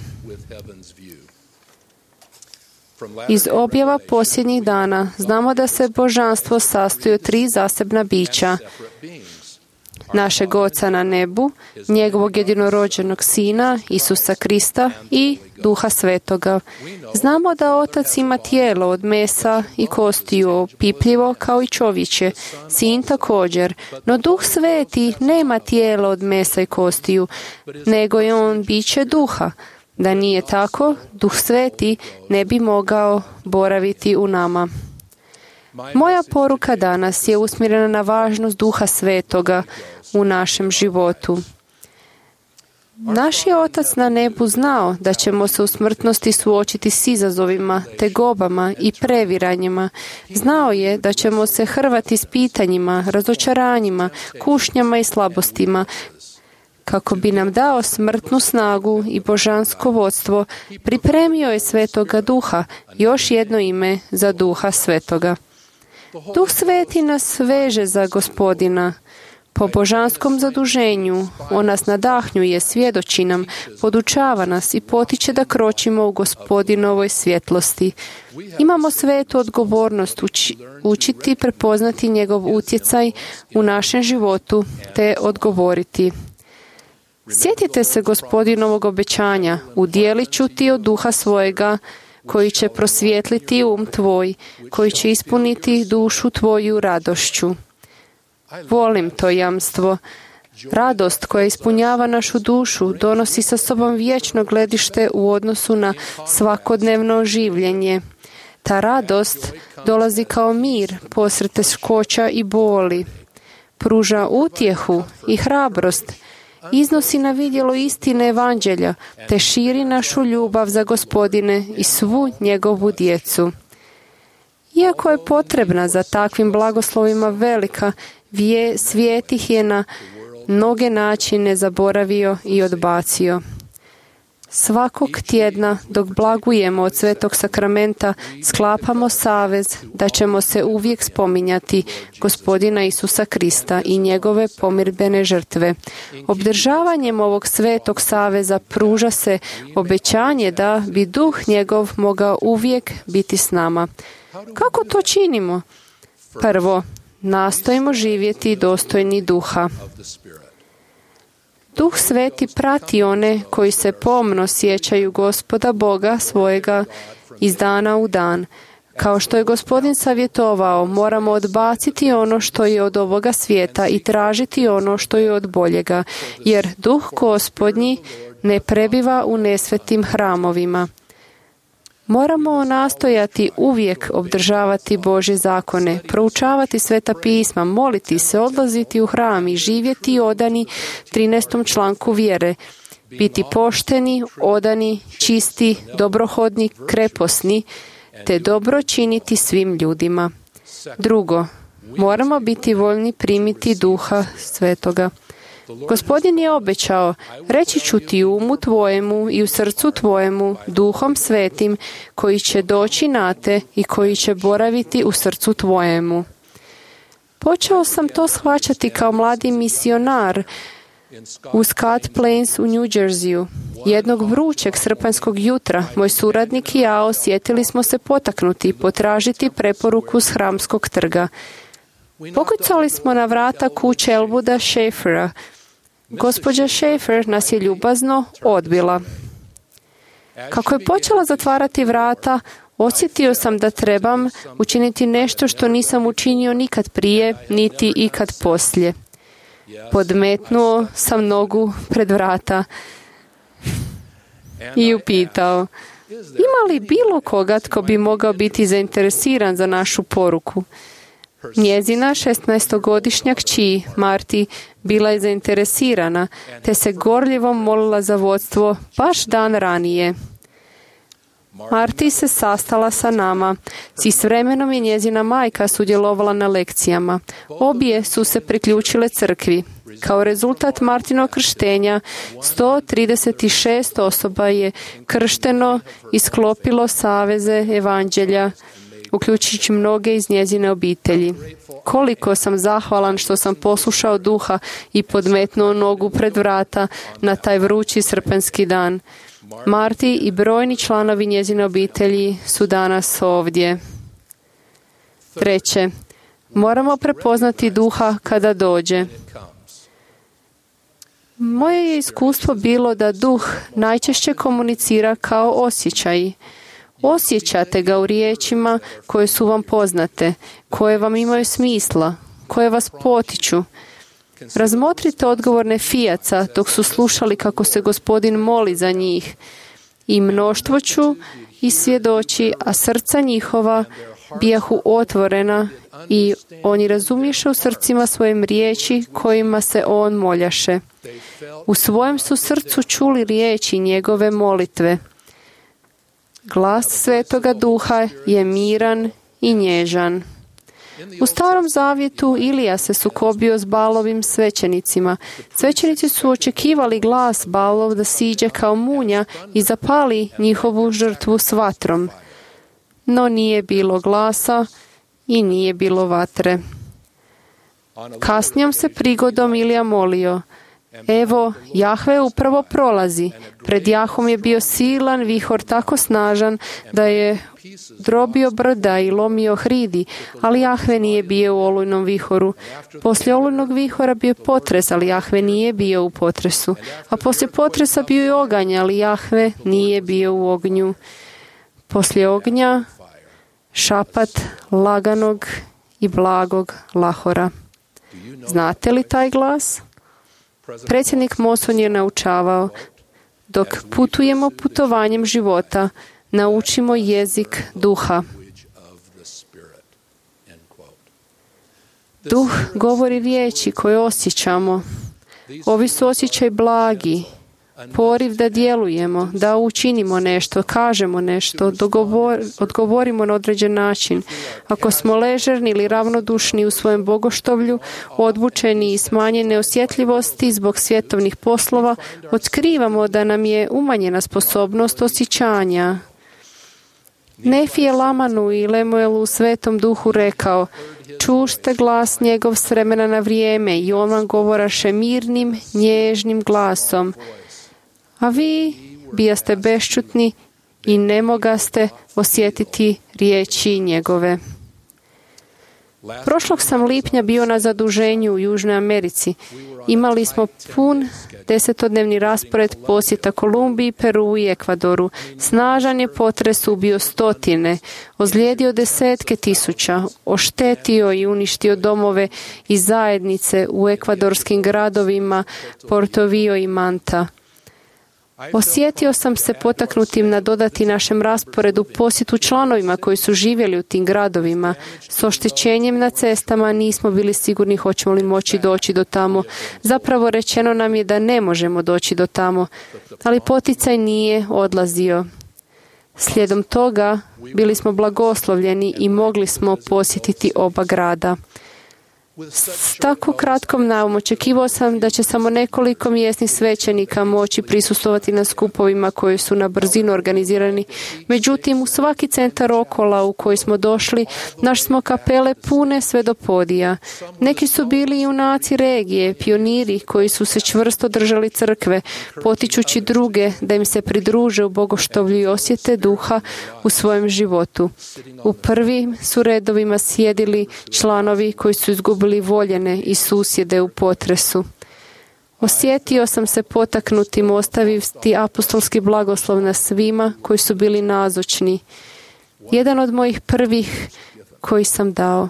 Iz objava posljednjih dana znamo da se božanstvo sastoji od tri zasebna bića. Našeg Oca na nebu, njegovog jedinorođenog Sina, Isusa Krista i Duha Svetoga. Znamo da Otac ima tijelo od mesa i kostiju, opipljivo kao i čovječe, Sin također, no Duh Sveti nema tijelo od mesa i kostiju, nego je on biće duha. Da nije tako, Duh Sveti ne bi mogao boraviti u nama. Moja poruka danas je usmjerena na važnost Duha Svetoga u našem životu. Naš je Otac na nebu znao da ćemo se u smrtnosti suočiti s izazovima, tegobama i previranjima. Znao je da ćemo se hrvati s pitanjima, razočaranjima, kušnjama i slabostima. Kako bi nam dao smrtnu snagu i božansko vodstvo, pripremio je Svetoga Duha, još jedno ime za Duha Svetoga. Duh Sveti nas veže za Gospodina. Po božanskom zaduženju on nas nadahnjuje, svjedoči nam, podučava nas i potiče da kročimo u Gospodinovoj svjetlosti. Imamo svetu odgovornost uči, učiti prepoznati njegov utjecaj u našem životu te odgovoriti. Sjetite se Gospodinovog obećanja, udjelit ću ti od duha svojega, koji će prosvijetliti um tvoj, koji će ispuniti dušu tvoju radošću. Volim to jamstvo. Radost koja ispunjava našu dušu donosi sa sobom vječno gledište u odnosu na svakodnevno življenje. Ta radost dolazi kao mir posred teškoća i boli. Pruža utjehu i hrabrost, iznosi na vidjelo istine evanđelja, te širi našu ljubav za Gospodine i svu njegovu djecu. Iako je potrebna za takvim blagoslovima velika, vje, svijet ih je na mnoge načine zaboravio i odbacio. Svakog tjedna, dok blagujemo od Svetog sakramenta, sklapamo savez da ćemo se uvijek spominjati Gospodina Isusa Krista i njegove pomirbene žrtve. Obdržavanjem ovog svetog saveza pruža se obećanje da bi duh njegov mogao uvijek biti s nama. Kako to činimo? Prvo, nastojimo živjeti dostojni duha. Duh Sveti prati one koji se pomno sjećaju Gospoda Boga svojega iz dana u dan. Kao što je Gospodin savjetovao, moramo odbaciti ono što je od ovoga svijeta i tražiti ono što je od boljega, jer Duh Gospodnji ne prebiva u nesvetim hramovima. Moramo nastojati uvijek obdržavati Božje zakone, proučavati sveta pisma, moliti se, odlaziti u hram i živjeti odani trinaestom članku vjere, biti pošteni, odani, čisti, dobrohodni, kreposni, te dobro činiti svim ljudima. Drugo, moramo biti voljni primiti Duha Svetoga. Gospodin je obećao, reći ću ti u umu tvojemu i u srcu tvojemu, Duhom Svetim, koji će doći na te i koji će boraviti u srcu tvojemu. Počeo sam to shvaćati kao mladi misionar u Scott Plains u New Jerseyu. Jednog vrućeg srpanjskog jutra, moj suradnik i ja osjetili smo se potaknuti potražiti preporuku s hramskog trga. Pokucali smo na vrata kuće Elwooda Schaeffera. Gospođa Schaeffer nas je ljubazno odbila. Kako je počela zatvarati vrata, osjetio sam da trebam učiniti nešto što nisam učinio nikad prije, niti ikad poslije. Podmetnuo sam nogu pred vrata i upitao, ima li bilo koga tko bi mogao biti zainteresiran za našu poruku? Njezina šesnaestogodišnja kći, Marti, bila je zainteresirana, te se gorljivo molila za vodstvo baš dan ranije. Marti se sastala sa nama i s vremenom je njezina majka sudjelovala na lekcijama. Obje su se priključile crkvi. Kao rezultat Martinog krštenja, sto trideset šest osoba je kršteno i sklopilo saveze evanđelja, uključujući mnoge iz njezine obitelji. Koliko sam zahvalan što sam poslušao Duha i podmetnuo nogu pred vrata na taj vrući srpanjski dan. Marti i brojni članovi njezine obitelji su danas ovdje. Treće, moramo prepoznati Duha kada dođe. Moje je iskustvo bilo da Duh najčešće komunicira kao osjećaj. Osjećate ga u riječima koje su vam poznate, koje vam imaju smisla, koje vas potiču. Razmotrite odgovorne fijaca dok su slušali kako se Gospodin moli za njih. I mnoštvo ću i svjedoči, a srca njihova bijahu otvorena i oni razumješe u srcima svojim riječi kojima se on moljaše. U svojem su srcu čuli riječi njegove molitve. Glas Svetoga Duha je miran i nježan. U Starom zavjetu Ilija se sukobio s Balovim svećenicima. Svećenici su očekivali glas Balov da siđe kao munja i zapali njihovu žrtvu s vatrom. No nije bilo glasa i nije bilo vatre. Kasnijom se prigodom Ilija molio, evo, Jahve upravo prolazi. Pred Jahom je bio silan vihor tako snažan da je drobio brda i lomio hridi, ali Jahve nije bio u olujnom vihoru. Poslije olujnog vihora bio je potres, ali Jahve nije bio u potresu. A poslije potresa bio je oganj, ali Jahve nije bio u ognju. Poslije ognja, šapat laganog i blagog lahora. Znate li taj glas? Predsjednik Monson je naučavao, dok putujemo putovanjem života, naučimo jezik duha. Duh govori riječi koje osjećamo. Ovi su osjećaj blagi, poriv da djelujemo, da učinimo nešto, kažemo nešto, dogovor, odgovorimo na određen način. Ako smo ležerni ili ravnodušni u svojem bogoštovlju, odvučeni i smanjene osjetljivosti zbog svjetovnih poslova, otkrivamo da nam je umanjena sposobnost osjećanja. Nefi je Lamanu i Lemuelu u Svetom Duhu rekao: čušte glas njegov s vremena na vrijeme i on vam govoraše mirnim, nježnim glasom. A vi bijaste bešćutni i ne mogaste osjetiti riječi njegove. Prošlog sam lipnja bio na zaduženju u Južnoj Americi. Imali smo pun desetodnevni raspored posjeta Kolumbiji, Peru i Ekvadoru. Snažan je potres ubio stotine, ozlijedio desetke tisuća, oštetio i uništio domove i zajednice u ekvadorskim gradovima Porto Vio i Manta. Osjetio sam se potaknutim nadodati našem rasporedu posjetu članovima koji su živjeli u tim gradovima. S oštećenjem na cestama nismo bili sigurni hoćemo li moći doći do tamo. Zapravo rečeno nam je da ne možemo doći do tamo, ali poticaj nije odlazio. Slijedom toga bili smo blagoslovljeni i mogli smo posjetiti oba grada. S tako kratkom naumom očekivao sam da će samo nekoliko mjesnih svećenika moći prisustvovati na skupovima koji su na brzinu organizirani. Međutim, u svaki centar okola u koji smo došli, naš smo kapele pune sve do podija. Neki su bili junaci regije, pioniri koji su se čvrsto držali crkve, potičući druge da im se pridruže u bogoštovlju i osjete duha u svojem životu. U prvim su redovima sjedili članovi koji su izgubili voljene i susjede u potresu. Osjetio sam se potaknutim ostaviti apostolski blagoslov na svima koji su bili nazočni. Jedan od mojih prvih koji sam dao.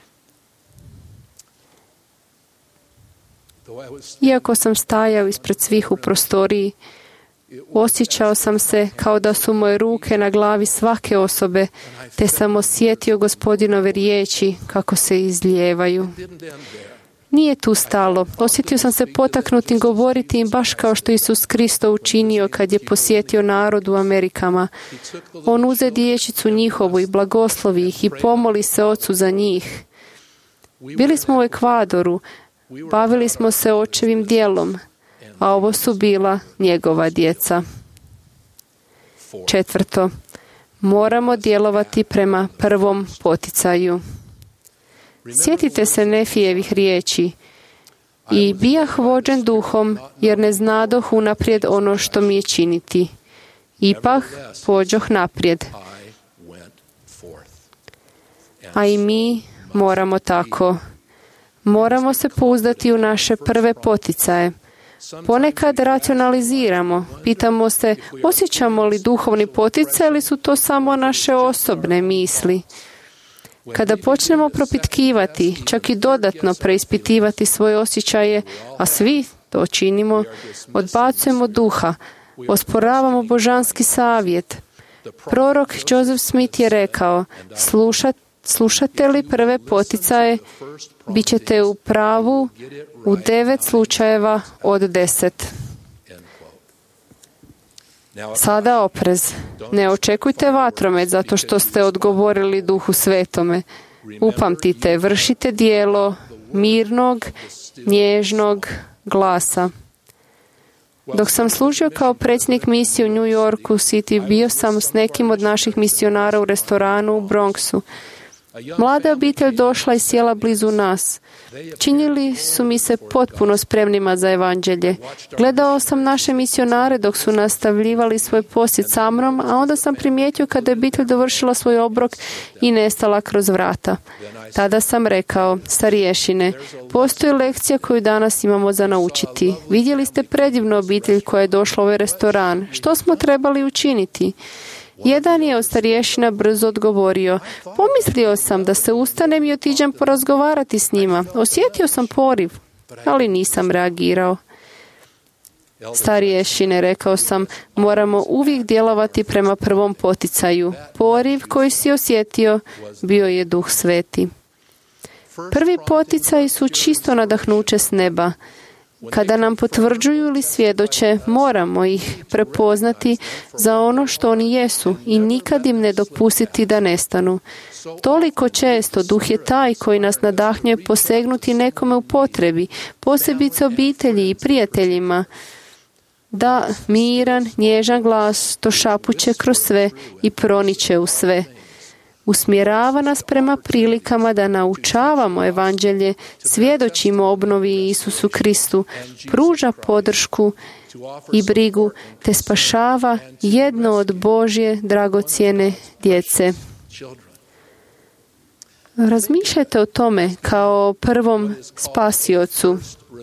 Iako sam stajao ispred svih u prostoriji, osjećao sam se kao da su moje ruke na glavi svake osobe, te sam osjetio Gospodinove riječi kako se izlijevaju. Nije tu stalo. Osjetio sam se potaknutim govoriti im baš kao što Isus Kristo učinio kad je posjetio narod u Amerikama. On uze dječicu njihovu i blagoslovi ih i pomoli se Ocu za njih. Bili smo u Ekvadoru, bavili smo se očevim djelom, a ovo su bila njegova djeca. Četvrto, moramo djelovati prema prvom poticaju. Sjetite se Nefijevih riječi. I bijah vođen duhom, jer ne znadoh unaprijed ono što mi je činiti. Ipak pođoh naprijed. A i mi moramo tako. Moramo se pouzdati u naše prve poticaje. Ponekad racionaliziramo, pitamo se osjećamo li duhovni poticaj ili su to samo naše osobne misli. Kada počnemo propitkivati, čak i dodatno preispitivati svoje osjećaje, a svi to činimo, odbacujemo duha, osporavamo božanski savjet. Prorok Joseph Smith je rekao, slušat, slušate li prve poticaje, bit ćete u pravu u devet slučajeva od deset. Sada oprez. Ne očekujte vatromet zato što ste odgovorili Duhu Svetome. Upamtite, vršite dijelo mirnog, nježnog glasa. Dok sam služio kao predsjednik misije u New Yorku City, bio sam s nekim od naših misionara u restoranu u Bronxu. Mlada obitelj došla i sjela blizu nas. Činili su mi se potpuno spremnima za evanđelje. Gledao sam naše misionare dok su nastavljivali svoj posjet sa mnom, a onda sam primijetio kada je obitelj dovršila svoj obrok i nestala kroz vrata. Tada sam rekao, starješine, postoji lekcija koju danas imamo za naučiti. Vidjeli ste predivnu obitelj koja je došla u ovaj restoran. Što smo trebali učiniti? Jedan je od starješina brzo odgovorio, pomislio sam da se ustanem i otiđem porazgovarati s njima. Osjetio sam poriv, ali nisam reagirao. Starješine, rekao sam, moramo uvijek djelovati prema prvom poticaju. Poriv koji si osjetio bio je Duh Sveti. Prvi poticaji su čisto nadahnuće s neba. Kada nam potvrđuju ili svjedoče, moramo ih prepoznati za ono što oni jesu i nikad im ne dopustiti da nestanu. Toliko često Duh je taj koji nas nadahnjuje posegnuti nekome u potrebi, posebice obitelji i prijateljima, da miran, nježan glas to šapuće kroz sve i proniče u sve. Usmjerava nas prema prilikama da naučavamo evanđelje, svjedočimo obnovi Isusu Kristu, pruža podršku i brigu, te spašava jedno od Božje dragocjene djece. Razmišljajte o tome kao o prvom spasiocu.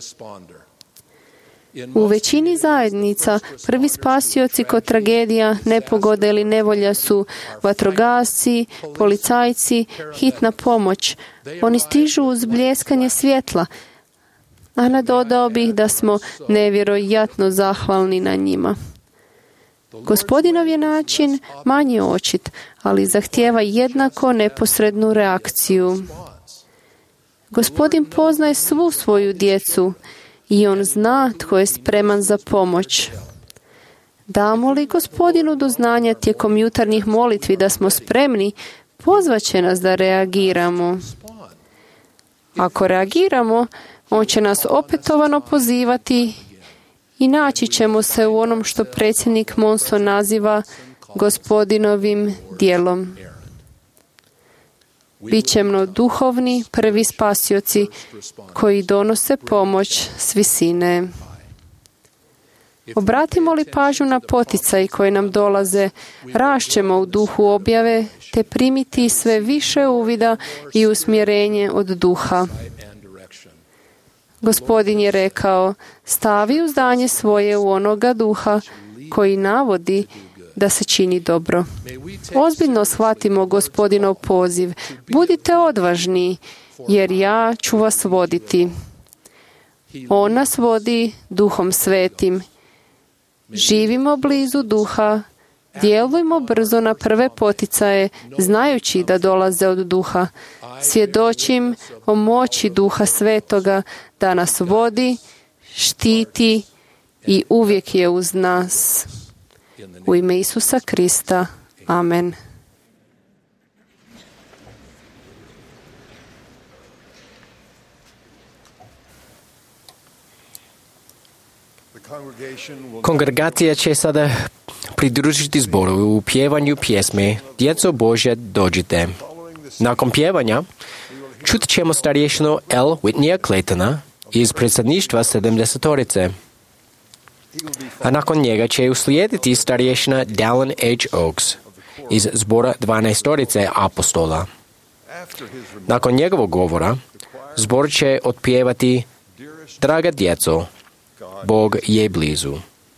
U većini zajednica prvi spasioci kod tragedija, nepogoda ili nevolja su vatrogasci, policajci, hitna pomoć. Oni stižu uz bljeskanje svjetla, a nadodao bih da smo nevjerojatno zahvalni na njima. Gospodinov je način manje očit, ali zahtijeva jednako neposrednu reakciju. Gospodin poznaje svu svoju djecu i on zna tko je spreman za pomoć. Damo li Gospodinu do znanja tijekom jutarnjih molitvi da smo spremni, pozvaće nas da reagiramo. Ako reagiramo, on će nas opetovano pozivati i naći ćemo se u onom što predsjednik Monson naziva Gospodinovim djelom. Bićemo duhovni prvi spasioci koji donose pomoć s visine. Obratimo li pažnju na poticaj koji nam dolaze, rašćemo u duhu objave te primiti sve više uvida i usmjerenje od duha. Gospodin je rekao, stavi uzdanje svoje u onoga duha koji navodi da se čini dobro. Ozbiljno shvatimo Gospodinov poziv. Budite odvažni, jer ja ću vas voditi. On nas vodi Duhom Svetim. Živimo blizu Duha, djelujmo brzo na prve poticaje, znajući da dolaze od Duha. Svjedočim o moći Duha Svetoga da nas vodi, štiti i uvijek je uz nas. U ime Isusa Krista. Amen. Kongregacija će sada pridružiti zboru u pjevanju pjesme Djeco Božja dođite. Nakon pjevanja čut ćemo starješinu L. Whitneya Claytona iz predsjedništva sedamdesetorice. A nakon njega će uslijediti starješina Dallin H. Oaks iz zbora dvanaestorice apostola. Nakon njegovog govora, zbor će otpjevati Draga djeco, Bog je blizu.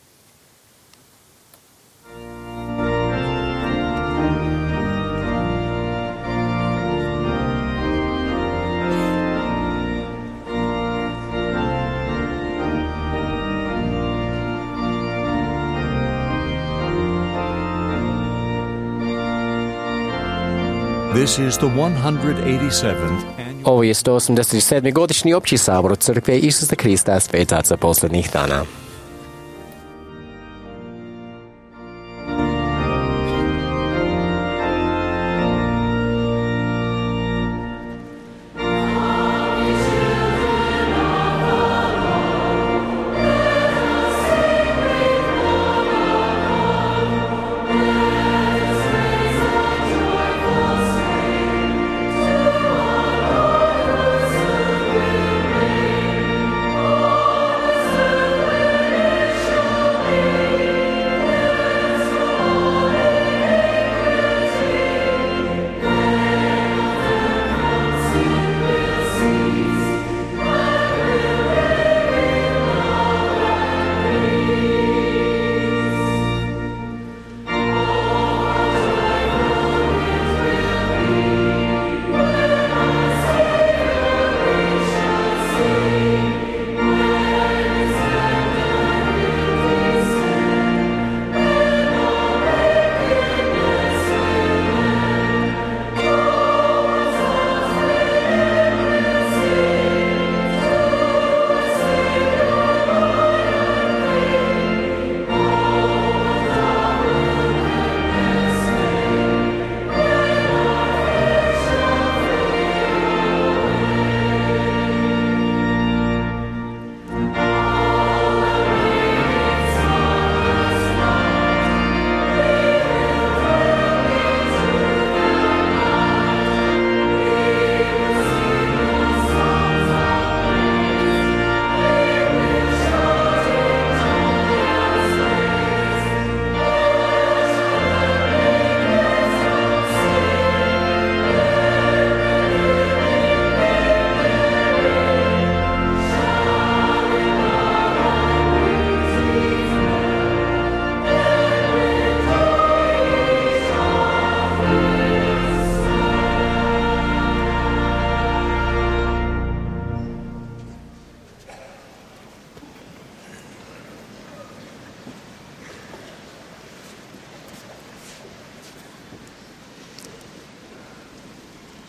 This is the one hundred eighty-seventh annual... Ovo je sto osamdeset sedmi godišnji opći sabor Crkve Isusa Krista Svetaca posljednjih dana. Thank you.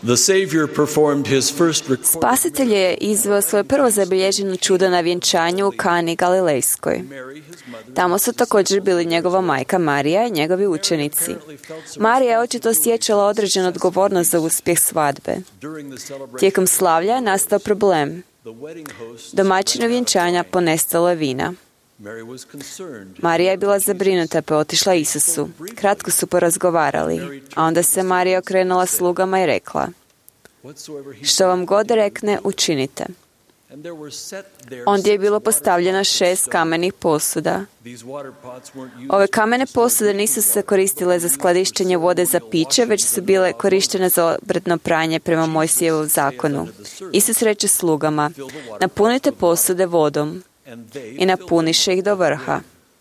The Savior performed his first recorded Spasitelj je izveo svoje prvo zabilježeno čudo na vjenčanju u Kani Galilejskoj. Tamo su također bili njegova majka Marija i njegovi učenici. Marija je očito osjećala određenu odgovornost za uspjeh svadbe. Tijekom slavlja je nastao problem. Domaćinu vjenčanja ponestalo je vina. Marija je bila zabrinuta pa je otišla Isusu. Kratko su porazgovarali, a onda se Marija okrenula slugama i rekla: što vam god rekne, učinite. Ondje je bilo postavljeno šest kamenih posuda. Ove kamene posude nisu se koristile za skladištenje vode za piće, već su bile korištene za obredno pranje prema Mojsijevom zakonu. Isus reče slugama: napunite posude vodom, i napuniše ih do vrha.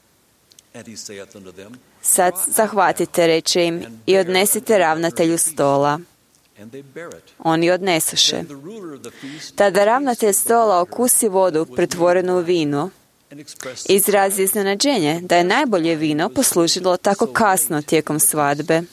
Sad zahvatite, reče im, i odnesite ravnatelju stola. Oni odnesoše. Tada ravnatelj stola okusi vodu pretvorenu u vino i izrazi iznenađenje da je najbolje vino poslužilo tako kasno tijekom svadbe.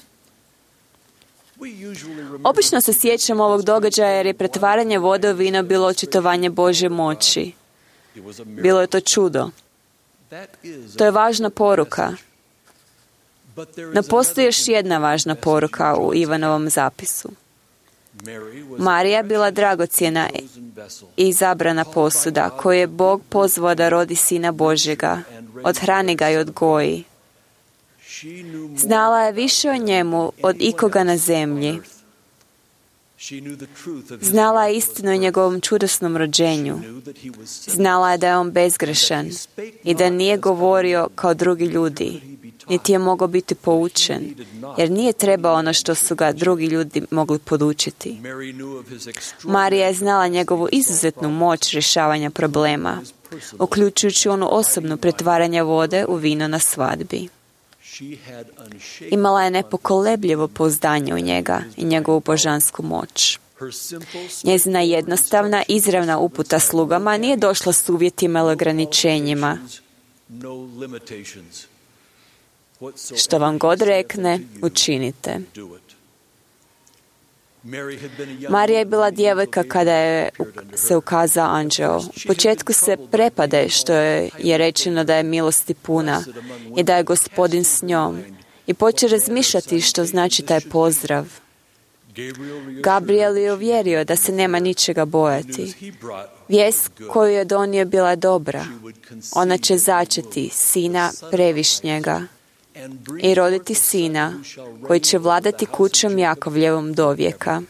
Obično se sjećamo ovog događaja jer je pretvaranje vode u vino bilo očitovanje Božje moći. Bilo je to čudo. To je važna poruka. No postoji još jedna važna poruka u Ivanovom zapisu. Marija je bila dragocjena i izabrana posuda koju je Bog pozvao da rodi Sina Božjega, odhrani ga i odgoji. Znala je više o njemu od ikoga na zemlji. Znala je istinu o njegovom čudesnom rođenju. Znala je da je on bezgrešan i da nije govorio kao drugi ljudi, niti je mogao biti poučen, jer nije trebao ono što su ga drugi ljudi mogli podučiti. Marija je znala njegovu izuzetnu moć rješavanja problema, uključujući onu osobnu pretvaranje vode u vino na svadbi. Imala je nepokolebljivo pouzdanje u njega i njegovu božansku moć. Njezina jednostavna, izravna uputa slugama nije došla s uvjetima ili ograničenjima. Što vam god rekne, učinite. Marija je bila djevojka kada je se ukazao anđeo. U početku se prepade što je, je rečeno da je milosti puna i da je Gospodin s njom. I počne razmišljati što znači taj pozdrav. Gabriel je uvjerio da se nema ničega bojati. Vijest koju je donio bila dobra. Ona će začeti sina previšnjega i roditi sina koji će vladati kućom Jakovljevom dovijeka.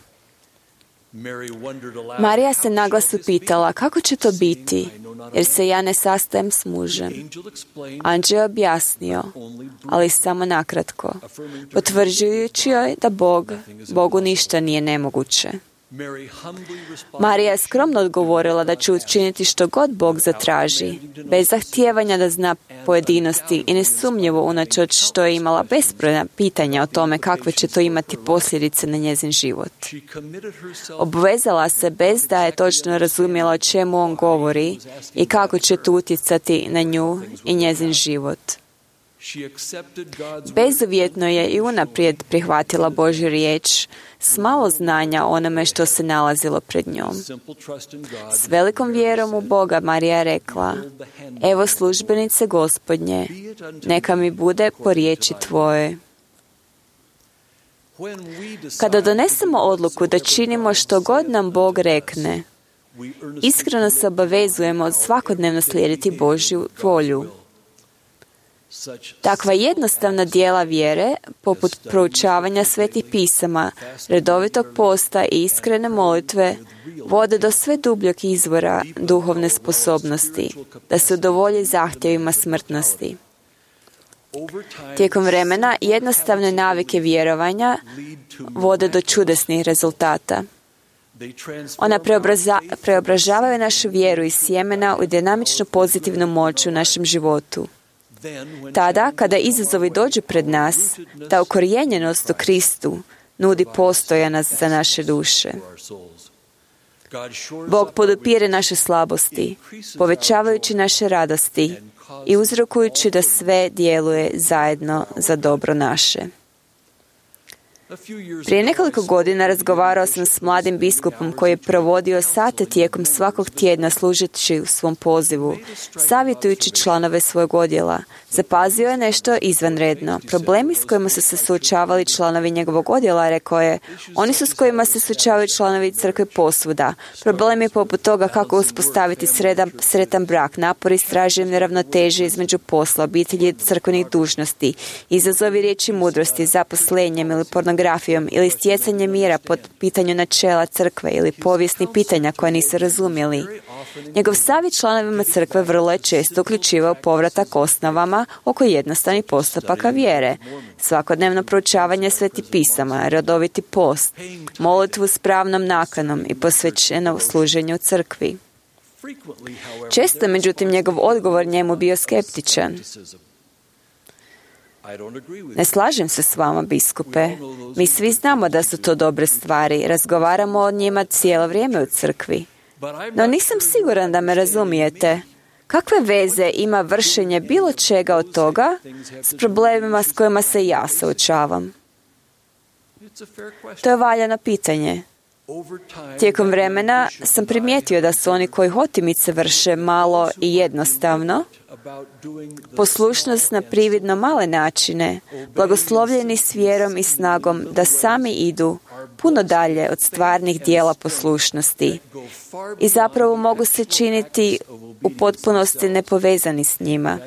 Marija se naglas upitala kako će to biti, jer se ja ne sastajem s mužem. Anđeo je objasnio, ali samo nakratko, potvrđujući joj da Bog, Bogu ništa nije nemoguće. Marija je skromno odgovorila da će učiniti što god Bog zatraži, bez zahtijevanja da zna pojedinosti i nesumnjivo unatoč što je imala besbrojna pitanja o tome kakve će to imati posljedice na njezin život. Obvezala se bez da je točno razumjela o čemu on govori i kako će to utjecati na nju i njezin život. Bezuvjetno je i unaprijed prihvatila Božju riječ s malo znanja o onome što se nalazilo pred njom. S velikom vjerom u Boga Marija je rekla: evo službenice Gospodnje, neka mi bude po riječi Tvojoj. Kada donesemo odluku da činimo što god nam Bog rekne, iskreno se obavezujemo svakodnevno slijediti Božju volju. Takva jednostavna dijela vjere, poput proučavanja svetih pisama, redovitog posta i iskrene molitve, vode do sve dubljeg izvora duhovne sposobnosti, da se udovolji zahtjevima smrtnosti. Tijekom vremena jednostavne navike vjerovanja vode do čudesnih rezultata. Ona preobraza, preobražavaju našu vjeru iz sjemena u dinamičnu pozitivnu moć u našem životu. Tada, kada izazovi dođu pred nas, ta ukorijenjenost u Kristu nudi postojanost za naše duše. Bog podupire naše slabosti, povećavajući naše radosti i uzrokujući da sve djeluje zajedno za dobro naše. Prije nekoliko godina razgovarao sam s mladim biskupom koji je provodio sate tijekom svakog tjedna služeći u svom pozivu, savjetujući članove svojeg odjela. Zapazio je nešto izvanredno. Problemi s kojima su se suočavali članovi njegovog odjela, rekao je, oni su s kojima se suočavaju članovi crkve posvuda. Problemi poput toga kako uspostaviti sredan, sretan brak, napor istražujem neravnoteže između posla, obitelji i crkvenih dužnosti, izazovi riječi mudrosti, zaposlenjem ili pornografijom ili stjecanje mira pod pitanju načela crkve ili povijesni pitanja koja nisu razumjeli. Njegov savjet članovima crkve vrlo je često uključivao povratak osnovama oko jednostavnih postupaka vjere, svakodnevno proučavanje svetih pisama, redoviti post, molitvu s pravnom nakanom i posvećeno služenju u crkvi. Često, međutim, njegov odgovor njemu bio skeptičan. Ne slažem se s vama, biskupe. Mi svi znamo da su to dobre stvari. Razgovaramo o njima cijelo vrijeme u crkvi. No nisam siguran da me razumijete. Kakve veze ima vršenje bilo čega od toga s problemima s kojima se ja suočavam? To je valjano pitanje. Tijekom vremena sam primijetio da su oni koji hotimice vrše malo i jednostavno, poslušnost na prividno male načine, blagoslovljeni s vjerom i snagom da sami idu puno dalje od stvarnih dijela poslušnosti i zapravo mogu se činiti u potpunosti nepovezani s njima.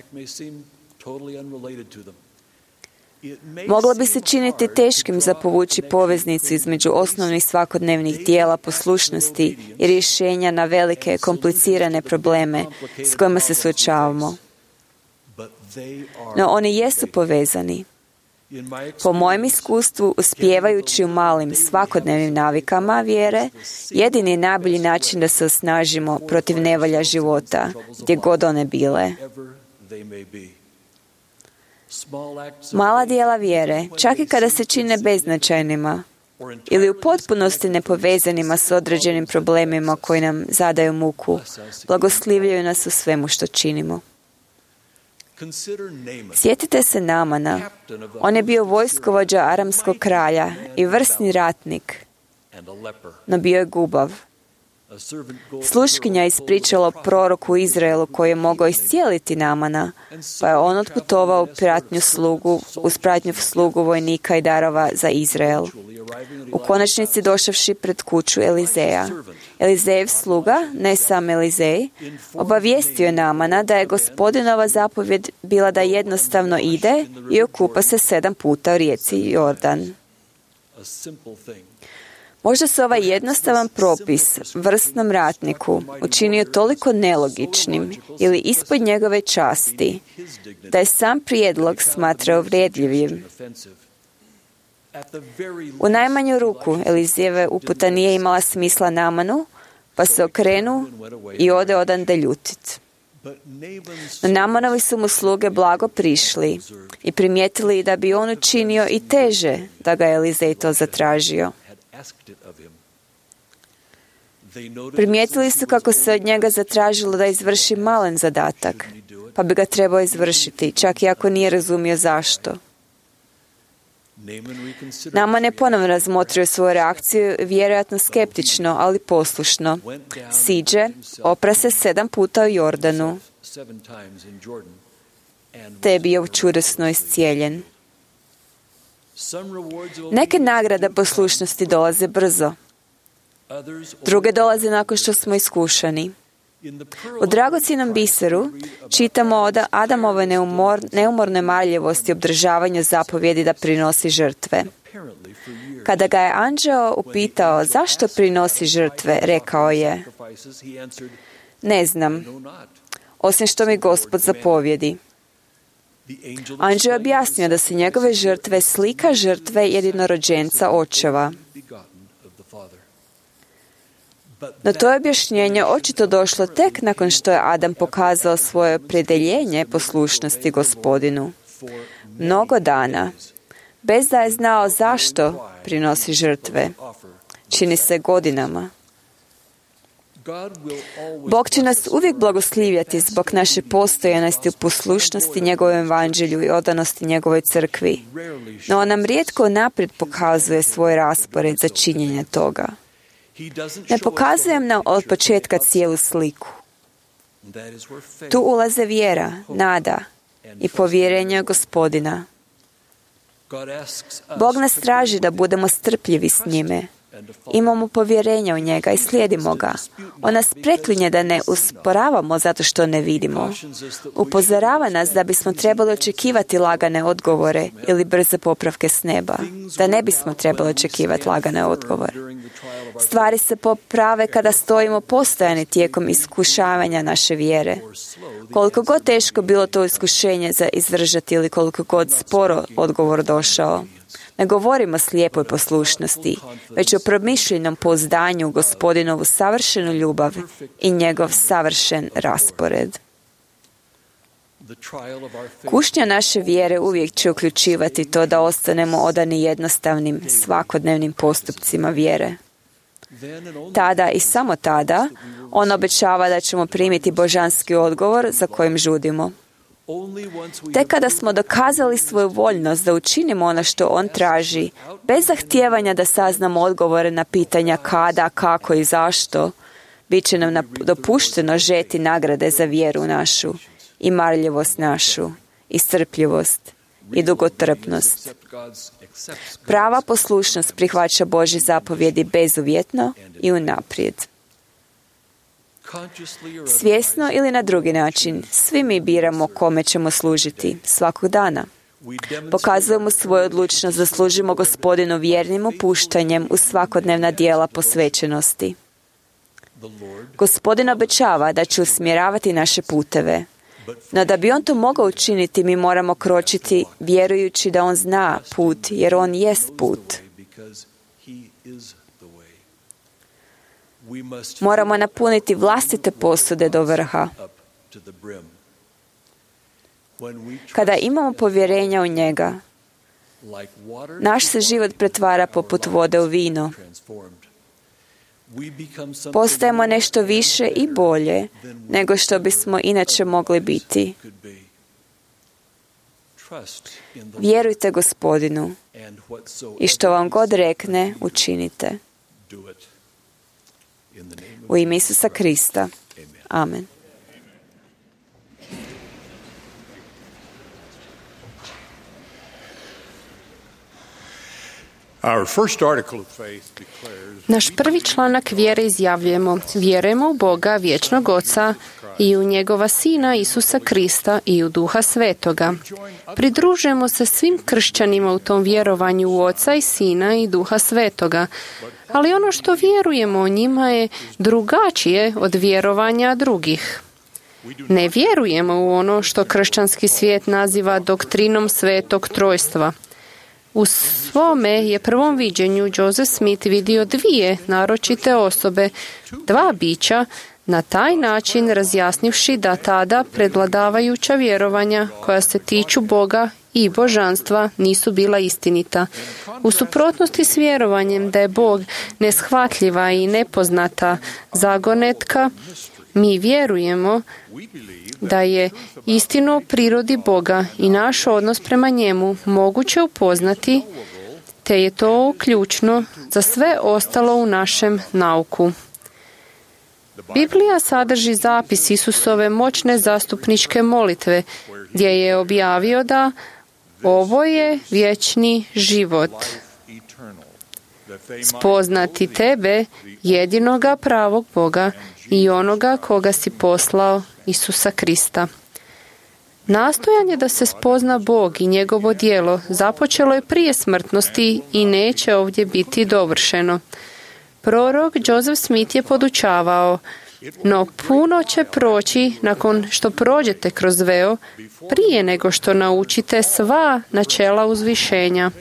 Moglo bi se činiti teškim za povući poveznicu između osnovnih svakodnevnih dijela poslušnosti i rješenja na velike, komplicirane probleme s kojima se suočavamo. No oni jesu povezani. Po mojem iskustvu, uspijevajući u malim svakodnevnim navikama vjere, jedini najbolji način da se osnažimo protiv nevolja života, gdje god one bile. Mala dijela vjere, čak i kada se čine beznačajnima ili u potpunosti nepovezanima s određenim problemima koji nam zadaju muku, blagoslivljaju nas u svemu što činimo. Sjetite se Naamana. On je bio vojskovođa aramskog kralja i vrsni ratnik, no bio je gubav. Sluškinja ispričala o proroku u Izraelu koji je mogao iscijeliti Naamana, pa je on otputovao u pratnju slugu, uz pratnju slugu vojnika i darova za Izrael. U konačnici došavši pred kuću Elizeja. Elizejev sluga, ne sam Elizej, obavijestio je Naamana da je gospodinova zapovjed bila da jednostavno ide i okupa se sedam puta u rijeci Jordan. Možda se ovaj jednostavan propis vrsnom ratniku učinio toliko nelogičnim ili ispod njegove časti, da je sam prijedlog smatrao uvredljivim. U najmanju ruku Elizejeva uputa nije imala smisla Naamanu, pa se okrenu i ode odande ljutit. No Naamanovi su mu sluge blago prišli i primijetili da bi on učinio i teže da ga Elizej to zatražio. Primijetili su kako se od njega zatražilo da izvrši malen zadatak, pa bi ga trebao izvršiti, čak i ako nije razumio zašto. Naaman je ponovno razmotrio svoju reakciju, vjerojatno skeptično, ali poslušno. Siđe, opra se sedam puta u Jordanu, te je bio čudesno iscijeljen. Neke nagrade poslušnosti dolaze brzo. Druge dolaze nakon što smo iskušani. U dragocjenom biseru čitamo o Adamovoj neumor, neumornoj marljivosti obdržavanju zapovjedi da prinosi žrtve. Kada ga je anđeo upitao zašto prinosi žrtve, rekao je: ne znam, osim što mi Gospod zapovjedi. Anđeo je objasnio da su njegove žrtve slika žrtve jedinorođenca očeva. No to je objašnjenje očito došlo tek nakon što je Adam pokazao svoje opredjeljenje poslušnosti Gospodinu. Mnogo dana, bez da je znao zašto prinosi žrtve, čini se godinama. Bog će nas uvijek blagoslivljati zbog naše postojanosti u poslušnosti njegovom evanđelju i odanosti njegovoj crkvi. No on nam rijetko naprijed pokazuje svoj raspored za činjenje toga. Ne pokazujem nam od početka cijelu sliku. Tu ulaze vjera, nada i povjerenje u Gospodina. Bog nas traži da budemo strpljivi s njime. Imamo povjerenja u njega i slijedimo ga. On nas preklinje da ne usporavamo zato što ne vidimo. Upozorava nas da bismo trebali očekivati lagane odgovore ili brze popravke s neba. Da ne bismo trebali očekivati lagane odgovore. Stvari se poprave kada stojimo postojani tijekom iskušavanja naše vjere. Koliko god teško bilo to iskušenje za izdržati ili koliko god sporo odgovor došao. Ne govorimo o slijepoj poslušnosti, već o promišljenom pouzdanju u Gospodinovu savršenu ljubav i njegov savršen raspored. Kušnja naše vjere uvijek će uključivati to da ostanemo odani jednostavnim, svakodnevnim postupcima vjere. Tada i samo tada on obećava da ćemo primiti božanski odgovor za kojim žudimo. Tek kada smo dokazali svoju voljnost da učinimo ono što on traži, bez zahtijevanja da saznamo odgovore na pitanja kada, kako i zašto, bit će nam dopušteno žeti nagrade za vjeru našu i marljivost našu i strpljivost i dugotrpnost. Prava poslušnost prihvaća Božje zapovjedi bezuvjetno i unaprijed. Svjesno ili na drugi način, svi mi biramo kome ćemo služiti svakog dana. Pokazujemo svoju odlučnost da služimo Gospodinu vjernim opuštanjem u svakodnevna dijela posvećenosti. Gospodin obećava da će usmjeravati naše puteve, no da bi on to mogao učiniti, mi moramo kročiti vjerujući da on zna put, jer on jest put. Moramo napuniti vlastite posude do vrha. Kada imamo povjerenja u njega, naš se život pretvara poput vode u vino. Postajemo nešto više i bolje nego što bismo inače mogli biti. Vjerujte Gospodinu i što vam god rekne, učinite. U ime Isusa Krista. Amen. Naš prvi članak vjere izjavljujemo: vjerujemo u Boga, vječnog Oca, i u njegova Sina Isusa Krista i u Duha Svetoga. Pridružujemo se svim kršćanima u tom vjerovanju u Oca i Sina i Duha Svetoga. Ali ono što vjerujemo o njima je drugačije od vjerovanja drugih. Ne vjerujemo u ono što kršćanski svijet naziva doktrinom svetog trojstva. U svome je prvom viđenju Joseph Smith vidio dvije naročite osobe, dva bića, na taj način razjasnivši da tada prevladavajuća vjerovanja koja se tiču Boga i božanstva nisu bila istinita. U suprotnosti s vjerovanjem da je Bog neshvatljiva i nepoznata zagonetka, mi vjerujemo da je istinu o prirodi Boga i naš odnos prema njemu moguće upoznati, te je to ključno za sve ostalo u našem nauku. Biblija sadrži zapis Isusove moćne zastupničke molitve, gdje je objavio da ovo je vječni život. Spoznati tebe, jedinoga pravog Boga i onoga koga si poslao, Isusa Krista. Nastojanje da se spozna Bog i njegovo djelo započelo je prije smrtnosti i neće ovdje biti dovršeno. Prorok Joseph Smith je podučavao: no puno će proći nakon što prođete kroz veo, prije nego što naučite sva načela uzvišenja.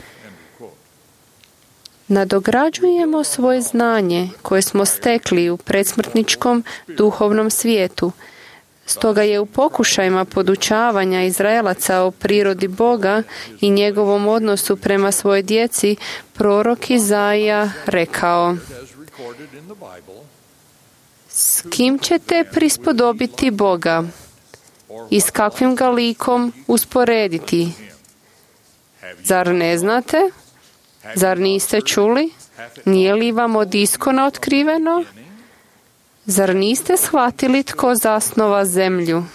Nadograđujemo svoje znanje koje smo stekli u predsmrtničkom duhovnom svijetu. Stoga je u pokušajima podučavanja Izraelaca o prirodi Boga i njegovom odnosu prema svojoj djeci, prorok Izaija rekao: S kim ćete prispodobiti Boga? I s kakvim ga likom usporediti? Zar ne znate? Zar niste čuli? Nije li vam od iskona otkriveno? Zar niste shvatili tko zasnova zemlju?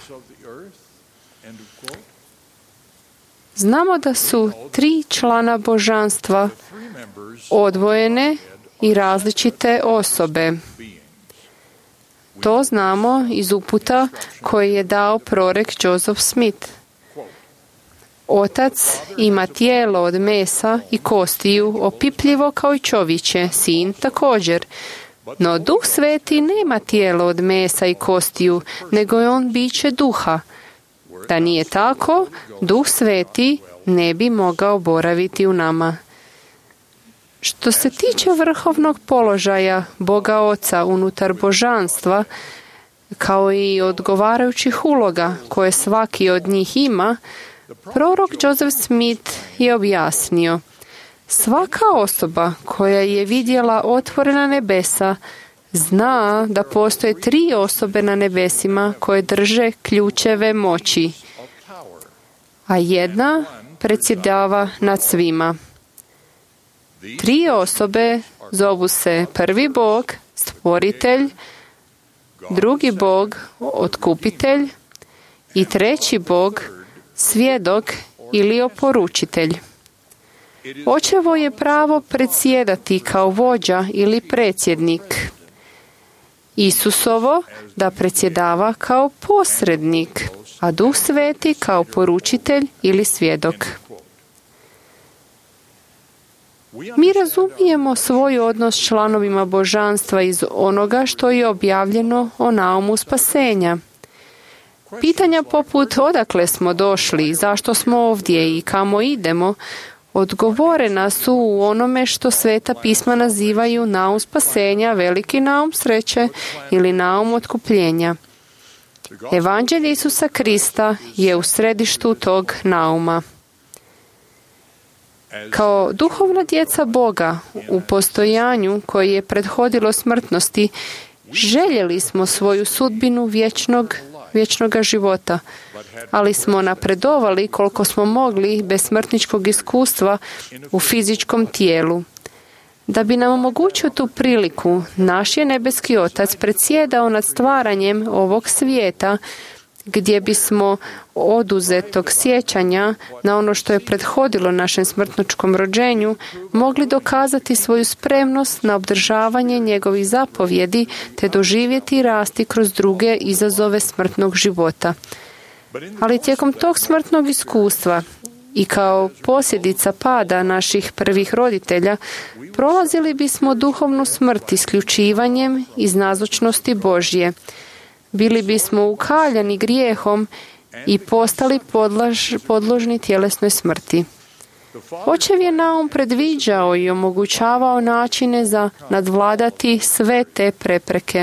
Znamo da su tri člana božanstva odvojene i različite osobe. To znamo iz uputa koji je dao prorok Joseph Smith. Otac ima tijelo od mesa i kostiju, opipljivo kao i čovječe, sin također. No Duh Sveti nema tijelo od mesa i kostiju, nego je on biće duha. Da nije tako, Duh Sveti ne bi mogao boraviti u nama. Što se tiče vrhovnog položaja Boga Oca unutar božanstva, kao i odgovarajućih uloga koje svaki od njih ima, prorok Joseph Smith je objasnio: svaka osoba koja je vidjela otvorena nebesa zna da postoje tri osobe na nebesima koje drže ključeve moći, a jedna predsjedava nad svima. Tri osobe zovu se prvi Bog, stvoritelj, drugi Bog, otkupitelj i treći Bog, svjedok ili oporučitelj. Očevo je pravo predsjedati kao vođa ili predsjednik. Isusovo da predsjedava kao posrednik, a Duh Sveti kao poručitelj ili svjedok. Mi razumijemo svoj odnos s članovima božanstva iz onoga što je objavljeno o naumu spasenja. Pitanja poput odakle smo došli, zašto smo ovdje i kamo idemo, odgovorena su u onome što Sveta pisma nazivaju naum spasenja, veliki naum sreće ili naum otkupljenja. Evanđelje Isusa Krista je u središtu tog nauma. Kao duhovna djeca Boga u postojanju koje je prethodilo smrtnosti, željeli smo svoju sudbinu vječnog, vječnoga života, ali smo napredovali koliko smo mogli bez smrtničkog iskustva u fizičkom tijelu. Da bi nam omogućio tu priliku, naš je nebeski Otac predsjedao nad stvaranjem ovog svijeta, gdje bismo oduzetog sjećanja na ono što je prethodilo našem smrtničkom rođenju mogli dokazati svoju spremnost na obdržavanje njegovih zapovjedi te doživjeti i rasti kroz druge izazove smrtnog života. Ali tijekom tog smrtnog iskustva i kao posljedica pada naših prvih roditelja, prolazili bismo duhovnu smrt isključivanjem iz nazočnosti Božje. Bili bismo ukaljani grijehom i postali podlaž, podložni tjelesnoj smrti. Očev je naum predviđao i omogućavao načine za nadvladati sve te prepreke.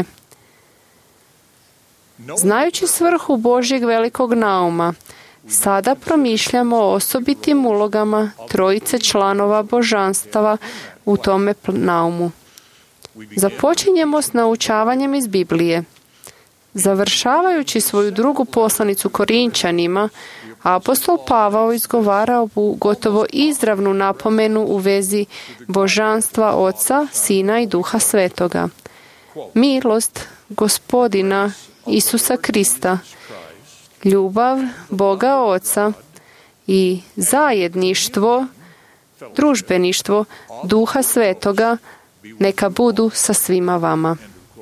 Znajući svrhu Božjeg velikog nauma, sada promišljamo o osobitim ulogama trojice članova božanstava u tome naumu. Započinjemo s naučavanjem iz Biblije. Završavajući svoju drugu poslanicu Korinčanima, apostol Pavao izgovarao gotovo izravnu napomenu u vezi božanstva Oca, Sina i Duha Svetoga. Milost Gospodina Isusa Krista, ljubav Boga Oca i zajedništvo, družbeništvo Duha Svetoga neka budu sa svima vama.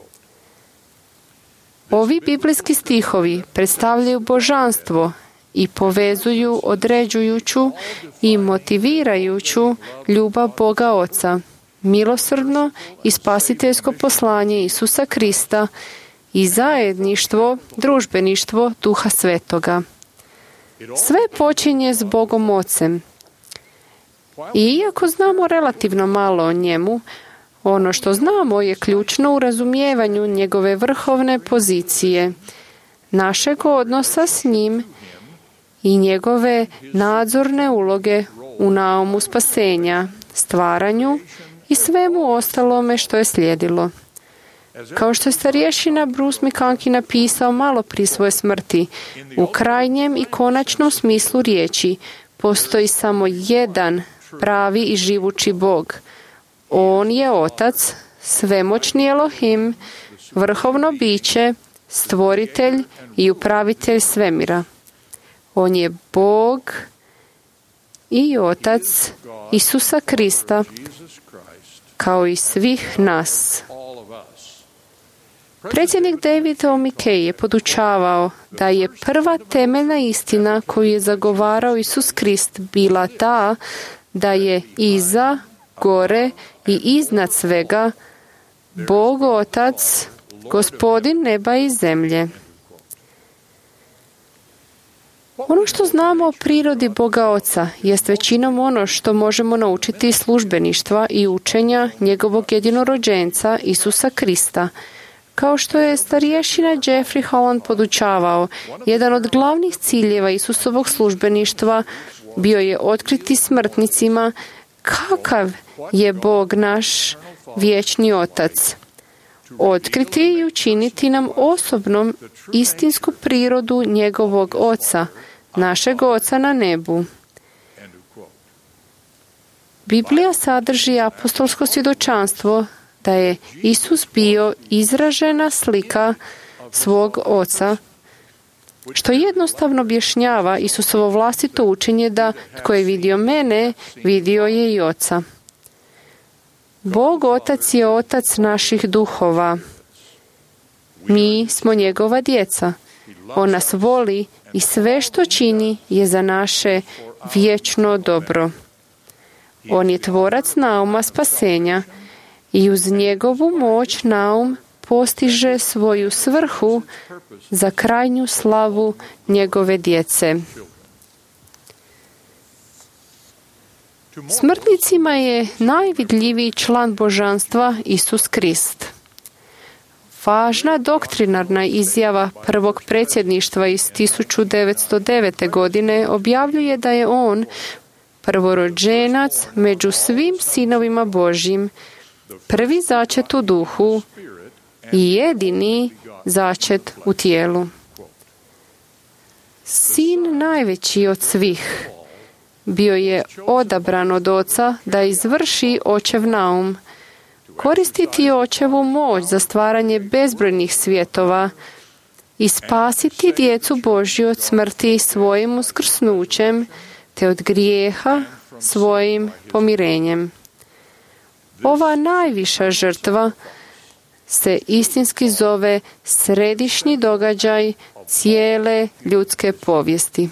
Ovi biblijski stihovi predstavljaju božanstvo i povezuju određujuću i motivirajuću ljubav Boga Oca, milosrdno i spasiteljsko poslanje Isusa Krista i zajedništvo, družbeništvo Duha Svetoga. Sve počinje s Bogom Ocem. I iako znamo relativno malo o njemu, ono što znamo je ključno u razumijevanju njegove vrhovne pozicije, našeg odnosa s njim i njegove nadzorne uloge u naumu spasenja, stvaranju i svemu ostalome što je slijedilo. Kao što je starješina Bruce McConkie napisao malo prije svoje smrti, u krajnjem i konačnom smislu riječi postoji samo jedan pravi i živući Bog. On je Otac, svemoćni Elohim, vrhovno biće, stvoritelj i upravitelj svemira. On je Bog i Otac Isusa Krista, kao i svih nas. Predsjednik David O. McKay je podučavao da je prva temeljna istina koju je zagovarao Isus Krist bila ta da je iza, gore i iznad svega Bog Otac, Gospodin neba i zemlje. Ono što znamo o prirodi Boga Oca jest većinom ono što možemo naučiti iz službeništva i učenja njegovog jedinorođenca Isusa Krista. Kao što je starješina Jeffrey Holland podučavao, jedan od glavnih ciljeva Isusovog službeništva bio je otkriti smrtnicima kakav je Bog naš vječni Otac. Otkriti i učiniti nam osobnom istinsku prirodu njegovog Oca, našeg Oca na nebu. Biblija sadrži apostolsko svjedočanstvo da je Isus bio izražena slika svog Oca, što jednostavno objašnjava Isusovo vlastito učenje da tko je vidio mene, vidio je i Oca. Bog Otac je Otac naših duhova. Mi smo njegova djeca. On nas voli i sve što čini je za naše vječno dobro. On je tvorac nauma spasenja i uz njegovu moć naum postiže svoju svrhu za krajnju slavu njegove djece. Smrtnicima je najvidljiviji član božanstva Isus Krist. Važna doktrinarna izjava prvog predsjedništva iz tisuću devetsto devete. godine objavljuje da je on prvorođenac među svim sinovima Božjim, prvi začet u duhu i jedini začet u tijelu. Sin najveći od svih bio je odabran od Oca da izvrši očev naum, koristiti očevu moć za stvaranje bezbrojnih svjetova i spasiti djecu Božju od smrti svojim uskrsnućem te od grijeha svojim pomirenjem. Ova najviša žrtva se istinski zove središnji događaj cijele ljudske povijesti.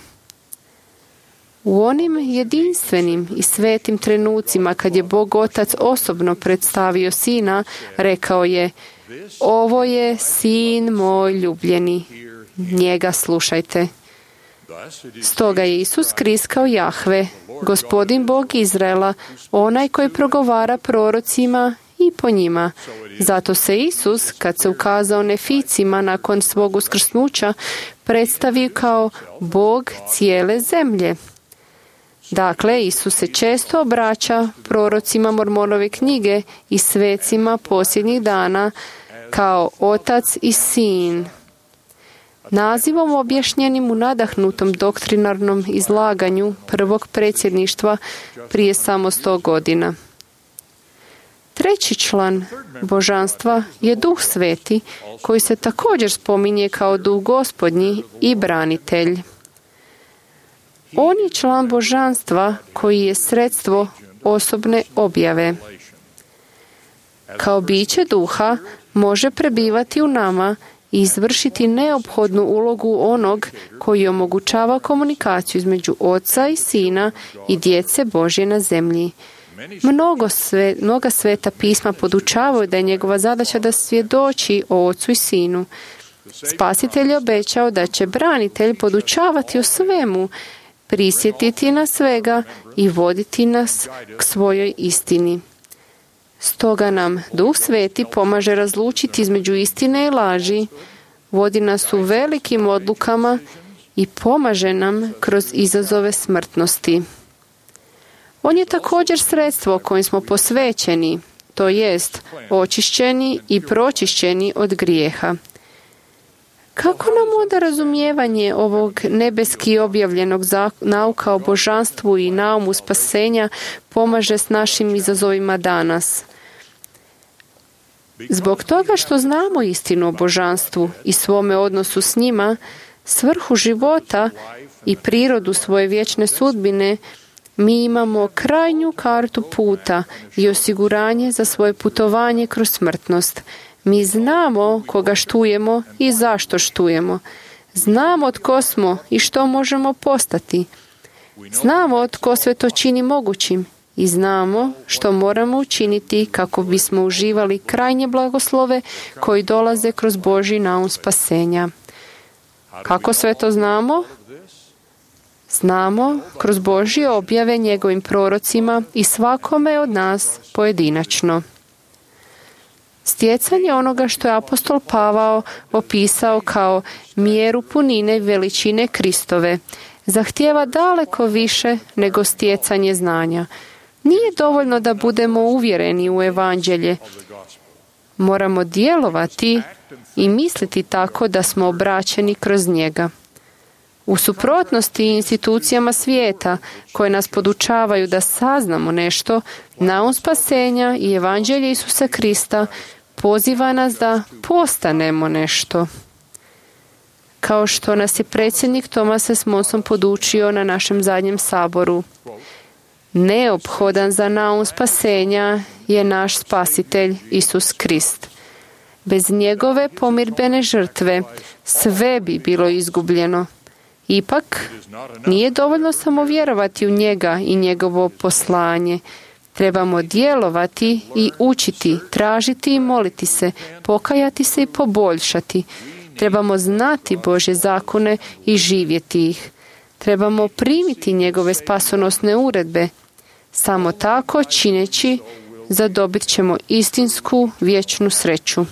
U onim jedinstvenim i svetim trenucima kad je Bog Otac osobno predstavio Sina, rekao je: ovo je Sin moj ljubljeni, njega slušajte. Stoga je Isus Krist kao Jahve, Gospodin Bog Izraela, onaj koji progovara prorocima i po njima. Zato se Isus, kad se ukazao Neficima nakon svog uskrsnuća, predstavi kao Bog cijele zemlje. Dakle, Isus se često obraća prorocima Mormonove knjige i svecima posljednjih dana kao Otac i Sin. Nazivom objašnjenim u nadahnutom doktrinarnom izlaganju prvog predsjedništva prije samo sto godina. Treći član božanstva je Duh Sveti, koji se također spominje kao Duh Gospodnji i branitelj. On je član božanstva koji je sredstvo osobne objave. Kao biće duha može prebivati u nama i izvršiti neophodnu ulogu onog koji omogućava komunikaciju između Oca i Sina i djece Božje na zemlji. Mnogo sve, mnoga sveta pisma podučavaju da je njegova zadaća da svjedoči o Ocu i Sinu. Spasitelj je obećao da će branitelj podučavati o svemu, prisjetiti nas svega i voditi nas k svojoj istini. Stoga nam Duh Sveti pomaže razlučiti između istine i laži, vodi nas u velikim odlukama i pomaže nam kroz izazove smrtnosti. On je također sredstvo kojim smo posvećeni, to jest očišćeni i pročišćeni od grijeha. Kako nam onda razumijevanje ovog nebeski objavljenog nauka o božanstvu i naumu spasenja pomaže s našim izazovima danas? Zbog toga što znamo istinu o božanstvu i svome odnosu s njima, svrhu života i prirodu svoje vječne sudbine, mi imamo krajnju kartu puta i osiguranje za svoje putovanje kroz smrtnost. Mi znamo koga štujemo i zašto štujemo. Znamo tko smo i što možemo postati. Znamo tko sve to čini mogućim i znamo što moramo učiniti kako bismo uživali krajnje blagoslove koji dolaze kroz Božji naum spasenja. Kako sve to znamo? Znamo kroz Božje objave njegovim prorocima i svakome od nas pojedinačno. Stjecanje onoga što je apostol Pavao opisao kao mjeru punine i veličine Kristove zahtijeva daleko više nego stjecanje znanja. Nije dovoljno da budemo uvjereni u evanđelje. Moramo djelovati i misliti tako da smo obraćeni kroz njega. U suprotnosti institucijama svijeta koje nas podučavaju da saznamo nešto, naum spasenja i evanđelje Isusa Krista poziva nas da postanemo nešto. Kao što nas je predsjednik Thomas S. Monson podučio na našem zadnjem saboru. Neophodan za naum spasenja je naš spasitelj Isus Krist. Bez njegove pomirbene žrtve sve bi bilo izgubljeno. Ipak, nije dovoljno samo vjerovati u njega i njegovo poslanje. Trebamo djelovati i učiti, tražiti i moliti se, pokajati se i poboljšati. Trebamo znati Božje zakone i živjeti ih. Trebamo primiti njegove spasonosne uredbe. Samo tako, čineći, zadobit ćemo istinsku vječnu sreću.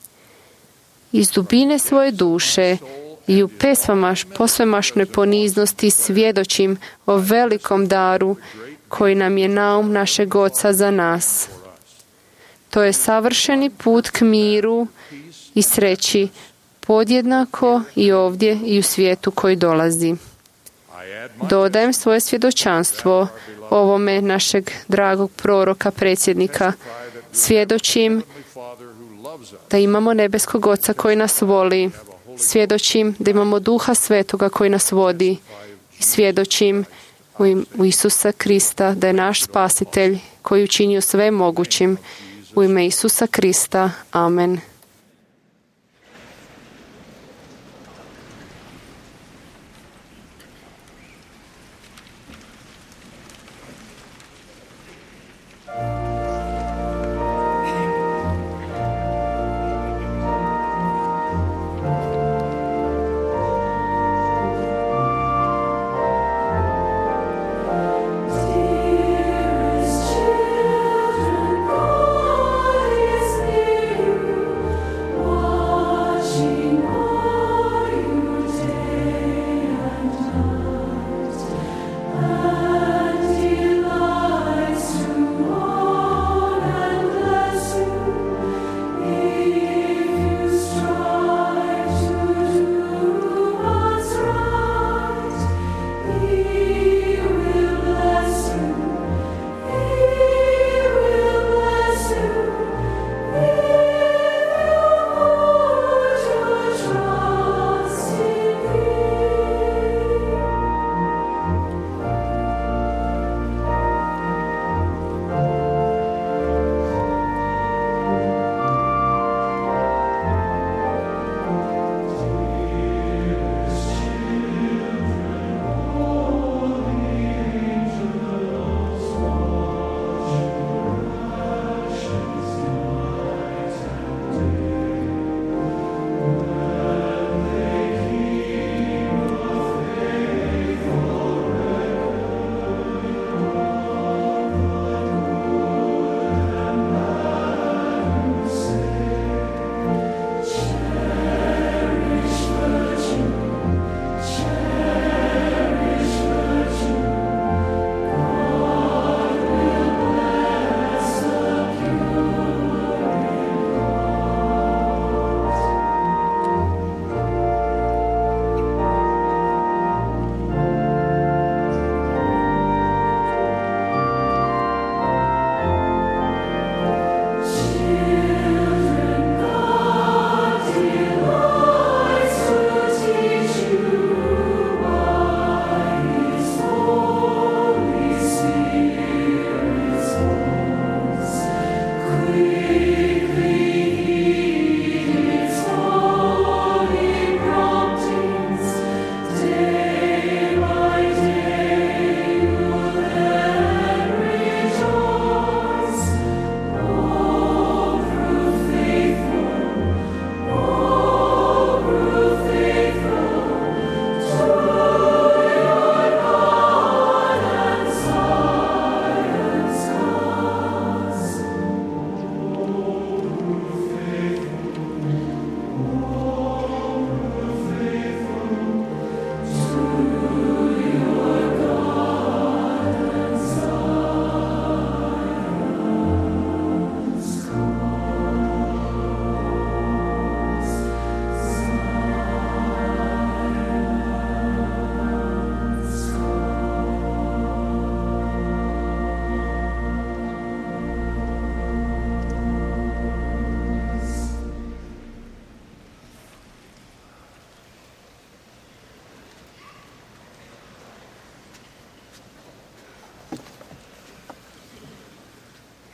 Iz dubine svoje duše i u pesmama posvemašnoj poniznosti svjedočim o velikom daru koji nam je naum našeg Oca za nas. To je savršeni put k miru i sreći, podjednako i ovdje i u svijetu koji dolazi. Dodajem svoje svjedočanstvo ovome našeg dragog proroka, predsjednika. Svjedočim da imamo nebeskog Oca koji nas voli. Svjedočim da imamo Duha Svetoga koji nas vodi. I svjedočim u Isusa Krista da je naš spasitelj koji učinio sve mogućim. U ime Isusa Krista. Amen. Dearest children, God is near.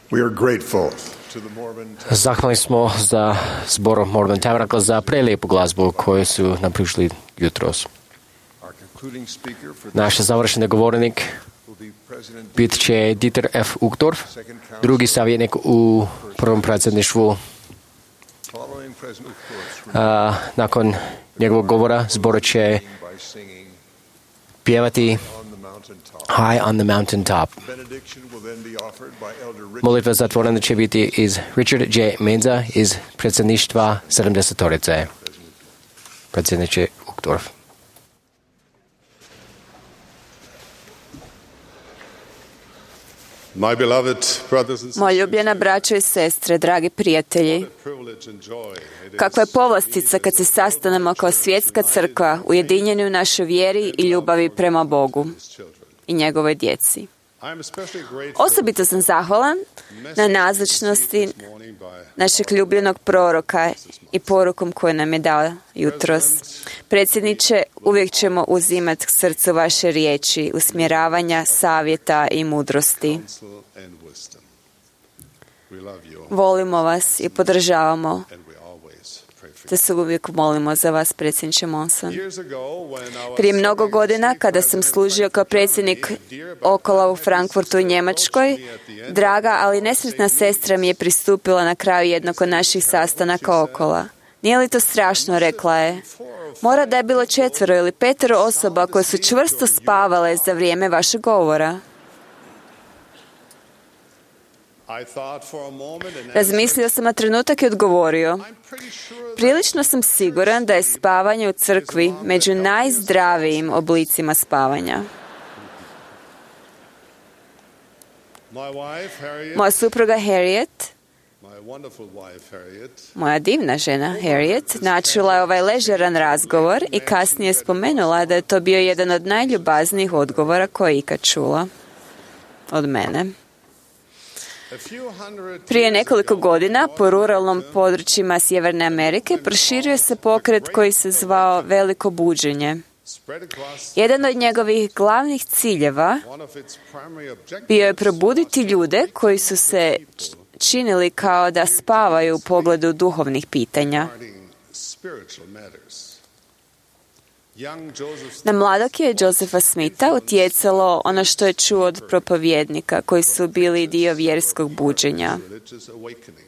We are grateful to the Mormon Zahvalni smo za zbor Mormon Tabernacle za prelijepu glazbu koju su nam prišli jutros. Our concluding speaker for Naš završeni govornik will be President bit će Dieter F. Uchtdorf, drugi savjetnik u prvom predsjedništvu. following President Uchtdorf's A, nakon njegovog govora zbor će by singing pjevati on the mountaintop. High on the Mountain Top. Benediction will then be offered by Elder Richard Molitva zatvorena će biti iz Richard J. Menza iz predsjedništva sedamdesetorice. Predsjedniče Uchtdorf. My beloved brothers and Moja ljubljena braćo i sestre, dragi prijatelji, privilege and joy it is kakva je povlastica kad se sastanemo kao svjetska crkva ujedinjeni u našoj vjeri i ljubavi prema Bogu i njegovoj djeci. I am especially grateful Osobito sam zahvalan na nazočnosti this morning by našeg ljubljenog proroka i porukom koju nam je dao jutros. Predsjedniče, uvijek ćemo uzimati k srcu vaše riječi, usmjeravanja, savjeta i mudrosti. counsel and wisdom. We love you Volimo vas i podržavamo, and we always pray for te se uvijek molimo za vas, predsjedniče Monson. you. Years ago when I was Prije mnogo godina, kada sam služio kao predsjednik Okola u Frankfurtu u Njemačkoj, draga, ali nesretna sestra mi je pristupila na kraju jednog od naših sastanaka Okola. Nije li to strašno, rekla je. Mora da je bilo četvero ili petero osoba koje su čvrsto spavale za vrijeme vašeg govora. I thought for a moment and Razmislio sam na trenutak i odgovorio. Prilično sam siguran da je spavanje u crkvi među najzdravijim oblicima spavanja. my wife Harriet, Moja supruga Harriet, my wonderful wife Harriet, moja divna žena Harriet, načula je ovaj ležeran razgovor i kasnije spomenula da je to bio jedan od najljubaznijih odgovora koje je ikad čula od mene. a few hundred Prije nekoliko godina po ruralnom područjima Sjeverne Amerike proširio se pokret koji se zvao Veliko buđenje. spread across Jedan od njegovih glavnih ciljeva one of its primary objectives bio je probuditi ljude koji su se č- činili kao da spavaju u pogledu duhovnih pitanja. regarding spiritual matters. Young Joseph Na mladog je Josefa Smitha utjecalo ono što je čuo od propovjednika koji su bili dio vjerskog buđenja. religious awakening.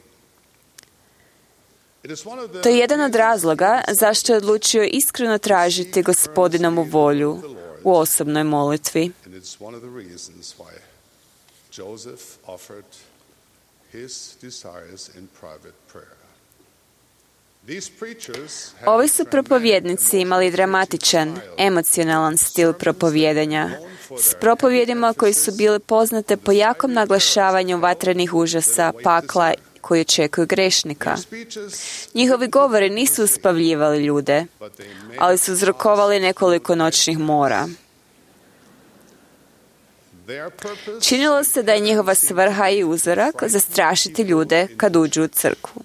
It is one of the To je jedan od razloga zašto je odlučio iskreno tražiti Gospodinovu volju u osobnoj molitvi. and it's one of the reasons why Joseph offered his desires in private prayer. These preachers had Ovi su propovjednici imali dramatičan, emocionalan stil propovijedanja, s propovjedima koji su bile poznate po jakom naglašavanju vatrenih užasa, pakla koji očekuju grešnika. speeches, Njihovi govori nisu uspavljivali ljude, but they made ali su uzrokovali nekoliko noćnih mora. their purpose Činilo se da je njihova svrha i uzorak zastrašiti ljude kad uđu u crkvu.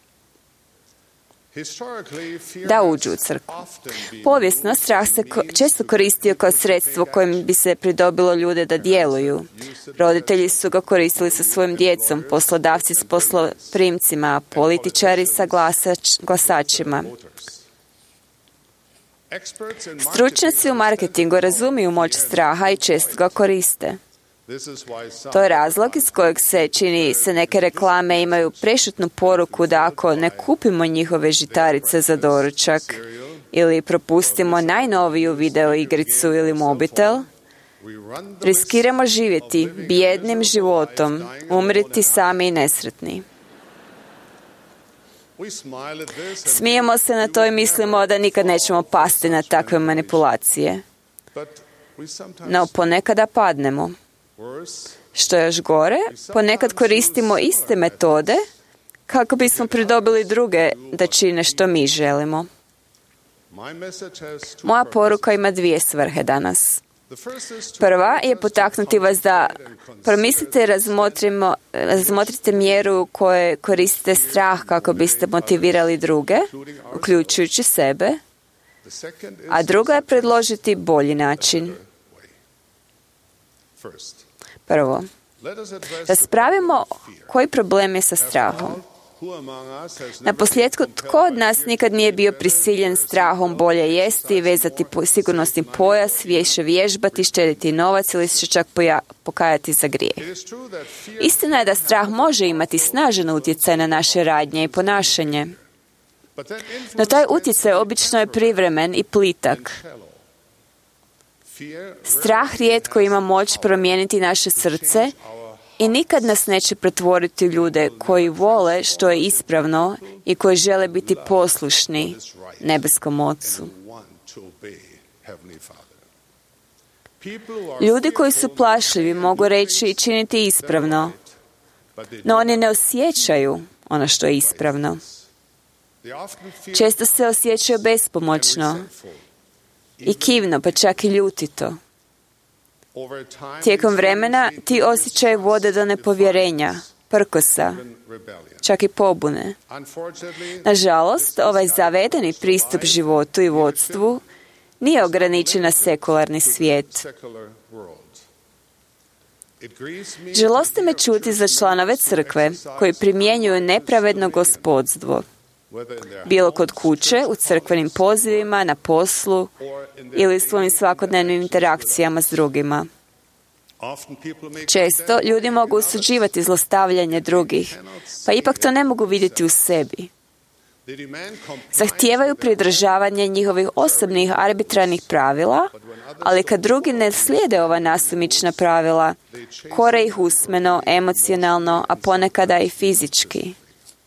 historically fear Da has uđu u crkvu. often been Povijesno, strah se ko- često koristio kao sredstvo kojim bi se pridobilo ljude da djeluju. Roditelji su ga koristili sa svojim djecom, poslodavci s posloprimcima, a političari sa glasač, glasačima. voters. Experts in Stručnjaci u marketingu razumiju moć straha i često ga koriste. This is why some To je razlog iz kojeg se čini se neke reklame imaju prešutnu poruku da ako ne kupimo njihove žitarice za doručak ili propustimo najnoviju video igricu ili mobitel, we run the riskiramo živjeti bijednim životom, umreti sami i nesretni. we smile at this and Smijemo se na to i mislimo da nikad nećemo pasti na takve manipulacije. but we sometimes No ponekada padnemo. worse Što je još gore, ponekad koristimo iste metode kako bismo pridobili druge da čine što mi želimo. my message has two Moja purposes. poruka ima dvije svrhe danas. The first is to Prva je potaknuti vas da promislite i razmotrimo, razmotrite mjeru u kojoj koristite strah kako biste motivirali druge, uključujući sebe, the second is a druga je predložiti bolji način. First, Prvo, Raspravimo koji problem je sa strahom. Na posljedku, tko od nas nikad nije bio prisiljen strahom bolje jesti, vezati sigurnosni pojas, više vježbati, štediti novac ili se čak poja- pokajati za grijeh? Istina je da strah može imati snažan utjecaj na naše radnje i ponašanje. No taj utjecaj obično je privremen i plitak. Strah rijetko ima moć promijeniti naše srce i nikad nas neće pretvoriti u ljude koji vole što je ispravno i koji žele biti poslušni nebeskom Ocu. Ljudi koji su plašljivi mogu reći i činiti ispravno, no oni ne osjećaju ono što je ispravno. Često se osjećaju bespomoćno i kivno, pa čak i ljutito. Tijekom vremena ti osjećaji vode do nepovjerenja, prkosa, čak i pobune. Nažalost, ovaj zavedeni pristup životu i vodstvu nije ograničen na sekularni svijet. Žalosti me čuti za članove crkve koji primjenjuju nepravedno gospodstvo, bilo kod kuće, u crkvenim pozivima, na poslu ili svojim svakodnevnim interakcijama s drugima. Često ljudi mogu osuđivati zlostavljanje drugih, pa ipak to ne mogu vidjeti u sebi. Zahtijevaju pridržavanje njihovih osobnih arbitrarnih pravila, ali kad drugi ne slijede ova nasumična pravila, kore ih usmeno, emocionalno, a ponekada i fizički.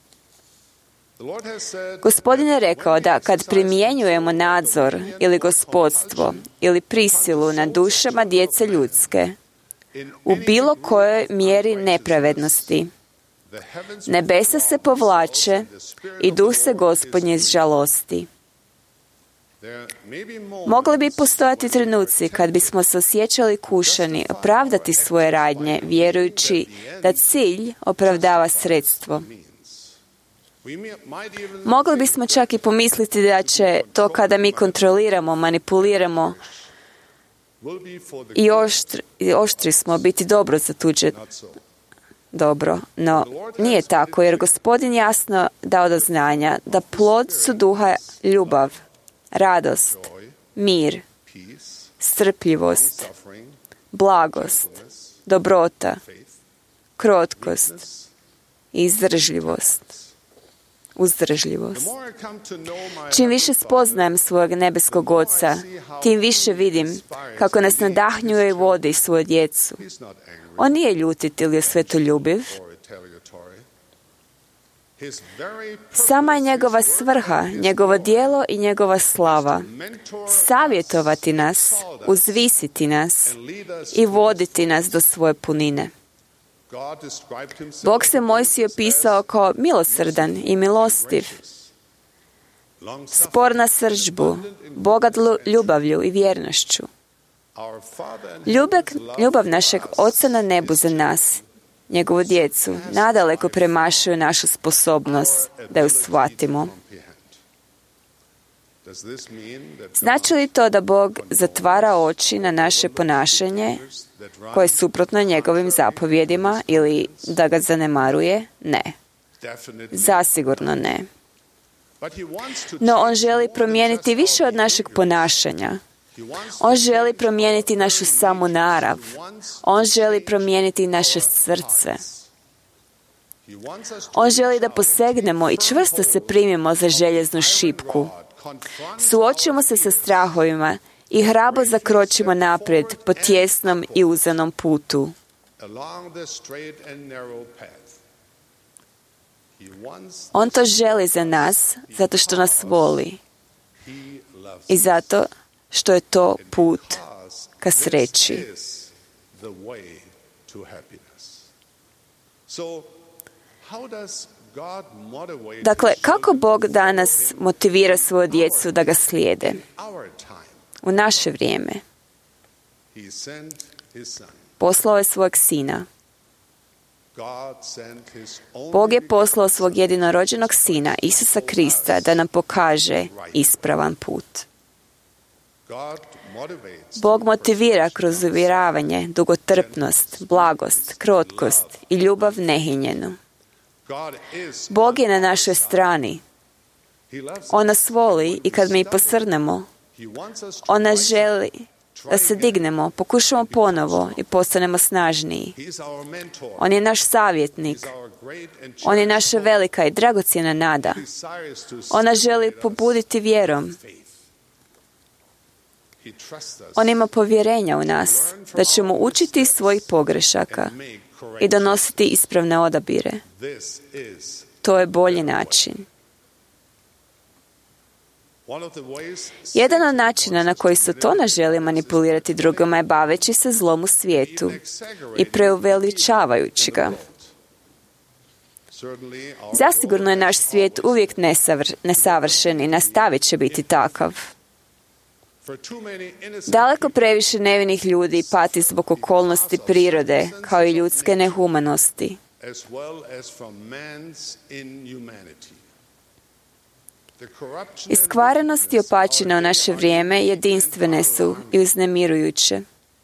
Gospodin je rekao da kad primjenjujemo nadzor ili gospodstvo ili prisilu na dušama djece ljudske, u bilo kojoj mjeri nepravednosti, nebesa se povlače i duh se Gospodnje žalosti. Mogli bi postojati trenuci kad bismo se osjećali kušani opravdati svoje radnje, vjerujući da cilj opravdava sredstvo. Mogli bismo čak i pomisliti da će to kada mi kontroliramo, manipuliramo i oštri, i oštri smo biti dobro za tuđe dobro. No, nije tako, jer Gospodin jasno dao do znanja da plod su duha ljubav, radost, mir, strpljivost, blagost, dobrota, krotkost i izdržljivost. Uzdržljivost. Čim više spoznajem svojeg nebeskog Oca, tim više vidim kako nas nadahnjuje i vodi svoju djecu. On nije ljutit ili je svetoljubiv. Sama je njegova svrha, njegovo djelo i njegova slava. Savjetovati nas, uzvisiti nas i voditi nas do svoje punine. Bog se Mojsiju opisao kao milosrdan i milostiv, spor na srdžbu, bogat ljubavlju i vjernošću. Ljubav, ljubav našeg Oca na nebu za nas, njegovu djecu, nadaleko premašuje našu sposobnost da ju shvatimo. Znači li to da Bog zatvara oči na naše ponašanje koje je suprotno njegovim zapovjedima ili da ga zanemaruje? Ne. Zasigurno ne. No on želi promijeniti više od našeg ponašanja. On želi promijeniti našu samu narav. On želi promijeniti naše srce. On želi da posegnemo i čvrsto se primimo za željeznu šipku. Suočimo se sa strahovima i hrabro zakročimo naprijed po tjesnom i uzanom putu. On to želi za nas zato što nas voli i zato što je to put ka sreći. Dakle, kako Bog danas motivira svoju djecu da ga slijede? U naše vrijeme poslao je svojeg sina. Bog je poslao svog jedinorođenog sina, Isusa Krista, da nam pokaže ispravan put. Bog motivira kroz uvjeravanje, dugotrpnost, blagost, krotkost i ljubav nehinjenu. Bog je na našoj strani. On nas voli i kad mi posrnemo, on nas želi da se dignemo, pokušamo ponovo i postanemo snažniji. On je naš savjetnik. On je naša velika i dragocjena nada. On nas želi pobuditi vjerom. On ima povjerenja u nas da ćemo učiti iz svojih pogrešaka i donositi ispravne odabire. To je bolji način. Jedan od načina na koji se to nas želi manipulirati drugima je baveći se zlom u svijetu i preuveličavajući ga. Zasigurno je naš svijet uvijek nesavr- nesavršen i nastavit će biti takav. Daleko previše nevinih ljudi pati zbog okolnosti prirode, kao i ljudske nehumanosti. Iskvarenost i opačina u naše vrijeme jedinstvene su i uznemirujuće.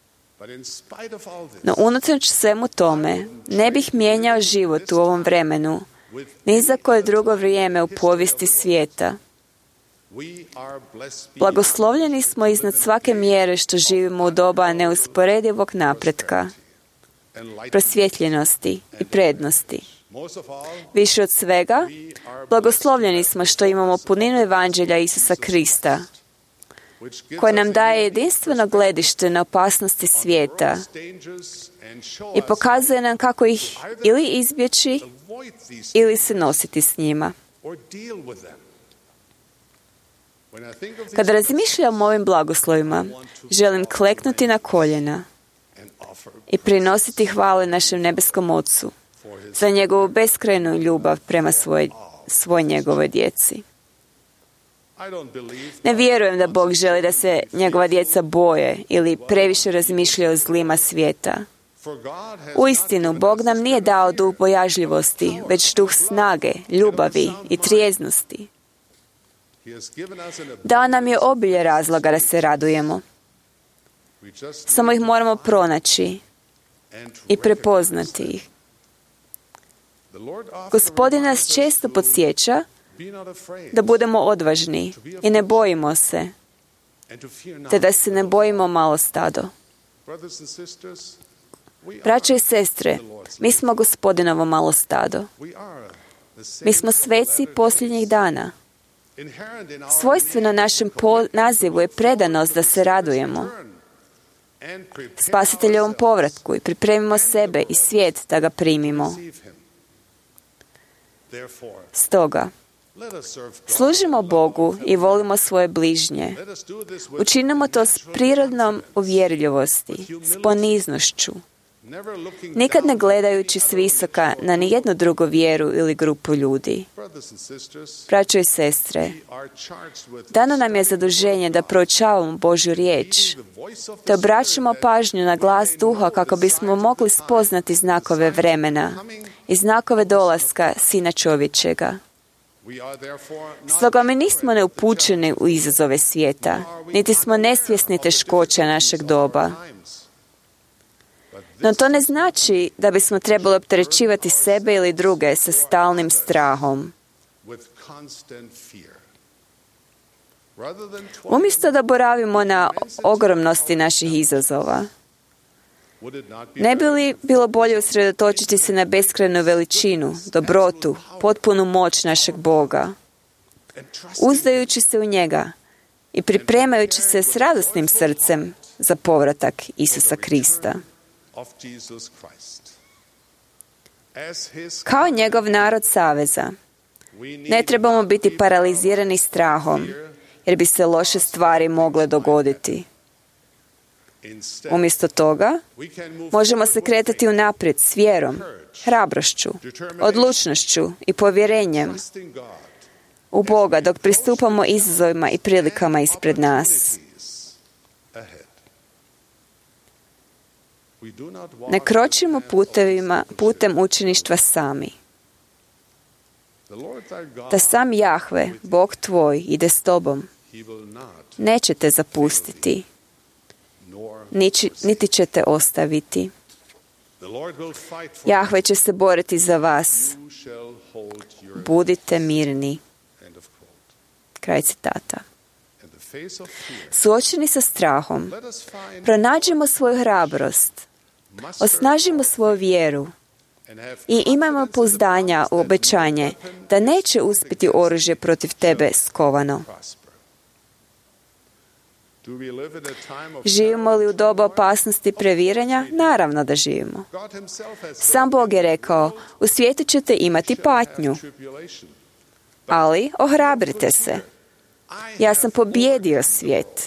No unatoč svemu tome, ne bih mijenjao život u ovom vremenu, ni za koje drugo vrijeme u povijesti svijeta. Blagoslovljeni smo iznad svake mjere što živimo u doba neusporedivog napretka, prosvjetljenosti i prednosti. Više od svega, blagoslovljeni smo što imamo puninu evanđelja Isusa Krista, koje nam daje jedinstveno gledište na opasnosti svijeta i pokazuje nam kako ih ili izbjeći ili se nositi s njima. Kada razmišljam o ovim blagoslovima, želim kleknuti na koljena i prinositi hvale našem nebeskom Ocu za njegovu beskrajnu ljubav prema svoj, svoj njegovoj djeci. Ne vjerujem da Bog želi da se njegova djeca boje ili previše razmišljaju o zlima svijeta. Uistinu, Bog nam nije dao duh bojažljivosti, već duh snage, ljubavi i trijeznosti. Dao nam je obilje razloga da se radujemo. Samo ih moramo pronaći i prepoznati ih. Gospodin nas često podsjeća da budemo odvažni i ne bojimo se, te da se ne bojimo malo stado. Braće i sestre, mi smo Gospodinovo malo stado. Mi smo sveci posljednjih dana. Svojstveno našem po- nazivu je predanost da se radujemo Spasiteljevom povratku i pripremimo sebe i svijet da ga primimo. Stoga, služimo Bogu i volimo svoje bližnje. Učinimo to s prirodnom uvjerljivosti, s poniznošću, nikad ne gledajući s visoka na nijednu drugu vjeru ili grupu ljudi. Braćo i sestre, dano nam je zaduženje da proučavamo Božju riječ, da obraćamo pažnju na glas duha kako bismo mogli spoznati znakove vremena i znakove dolaska Sina čovječega. Stoga mi nismo neupućeni u izazove svijeta, niti smo nesvjesni teškoća našeg doba. No to ne znači da bismo trebali opterećivati sebe ili druge sa stalnim strahom. Umjesto da boravimo na ogromnosti naših izazova, ne bi li bilo bolje usredotočiti se na beskrajnu veličinu, dobrotu, potpunu moć našeg Boga, uzdajući se u njega i pripremajući se s radosnim srcem za povratak Isusa Krista. Kao njegov narod saveza, ne trebamo biti paralizirani strahom, jer bi se loše stvari mogle dogoditi. Umjesto toga, možemo se kretati unaprijed s vjerom, hrabrošću, odlučnošću i povjerenjem u Boga dok pristupamo izazovima i prilikama ispred nas. Ne kročimo putevima, putem učeništva sami. Da sam Jahve, Bog tvoj, ide s tobom. Neće te zapustiti, niči, niti ćete ostaviti. Jahve će se boriti za vas. Budite mirni. Kraj citata. Suočeni sa strahom, pronađimo svoju hrabrost, osnažimo svoju vjeru i imamo pouzdanja u obećanje da neće uspjeti oružje protiv tebe skovano. Živimo li u doba opasnosti i previranja? Naravno da živimo. Sam Bog je rekao, u svijetu ćete imati patnju, ali ohrabrite se. Ja sam pobijedio svijet.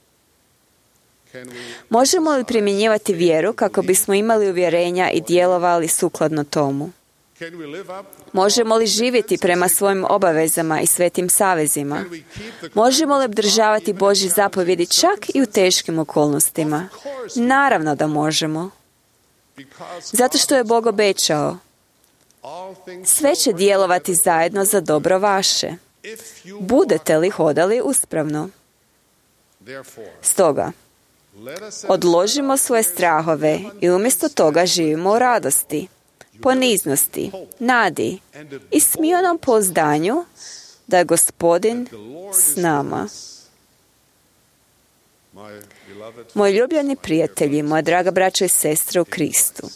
Možemo li primjenjivati vjeru kako bismo imali uvjerenja i djelovali sukladno tomu? Možemo li živjeti prema svojim obavezama i svetim savezima? Možemo li obdržavati Božje zapovjedi čak i u teškim okolnostima? Naravno da možemo. Zato što je Bog obećao, sve će djelovati zajedno za dobro vaše. Budete li hodali uspravno? Stoga, odložimo svoje strahove i umjesto toga živimo u radosti, poniznosti, nadi i smijonom pouzdanju da je Gospodin s nama. Moji ljubljeni prijatelji, moja draga braća i sestre u Kristu,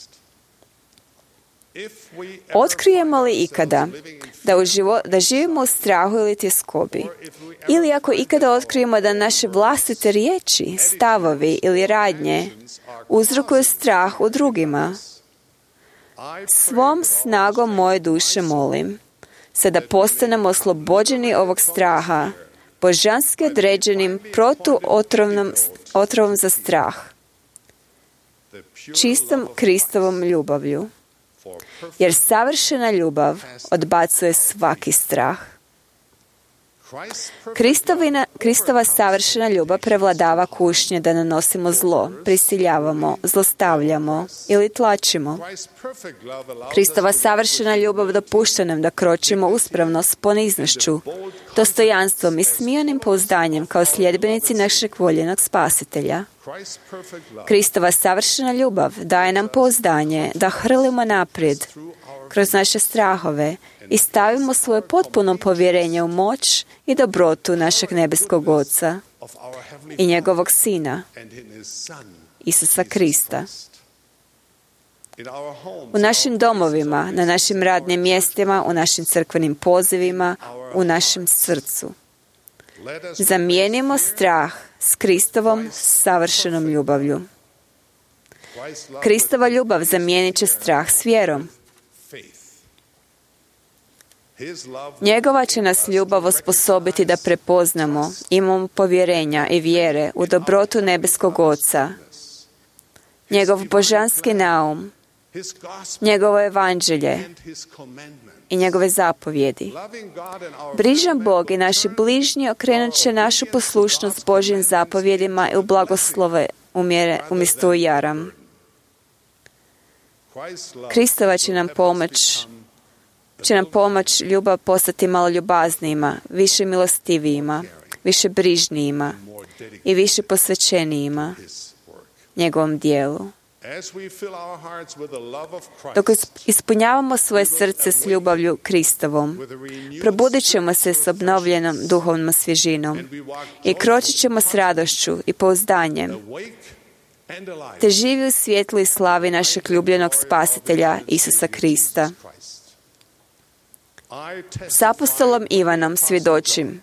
otkrijemo li ikada da, u živo, da živimo u strahu ili tjeskobi, ili ako ikada otkrijemo da naše vlastite riječi, stavovi ili radnje uzrokuju strah u drugima, svom snagom moje duše molim se da postanemo oslobođeni ovog straha, božanski određenim protuotrovnom otrovom za strah, čistom Kristovom ljubavlju. Jer savršena ljubav odbacuje svaki strah. Kristovina, Kristova savršena ljubav prevladava kušnje da nanosimo zlo, prisiljavamo, zlostavljamo ili tlačimo. Kristova savršena ljubav dopušta nam da kročimo uspravno s poniznošću, dostojanstvom i smijonim pouzdanjem kao sljedbenici našeg voljenog spasitelja. Kristova savršena ljubav daje nam pouzdanje da hrlimo naprijed kroz naše strahove i stavimo svoje potpuno povjerenje u moć i dobrotu našeg nebeskog Oca i njegovog Sina, Isusa Krista. U našim domovima, na našim radnim mjestima, u našim crkvenim pozivima, u našem srcu. Zamijenimo strah s Kristovom savršenom ljubavlju. Kristova ljubav zamijenit će strah s vjerom. Njegova će nas ljubav osposobiti da prepoznamo, imamo povjerenja i vjere u dobrotu nebeskog Oca, njegov božanski naum, njegovo evanđelje i njegove zapovjedi. Brižan Bog i naši bližnji okrenut će našu poslušnost Božjim zapovjedima i u blagoslove umjere, umjesto u jaram. Kristova će nam pomoć će nam pomoć ljubav postati malo ljubaznijima, više milostivijima, više brižnijima i više posvećenijima njegovom dijelu. Dok ispunjavamo svoje srce s ljubavlju Kristovom, probudit ćemo se s obnovljenom duhovnom svježinom i kročit ćemo s radošću i pouzdanjem, te živi u svjetlu i slavi našeg ljubljenog spasitelja Isusa Krista. S apostolom Ivanom svjedočim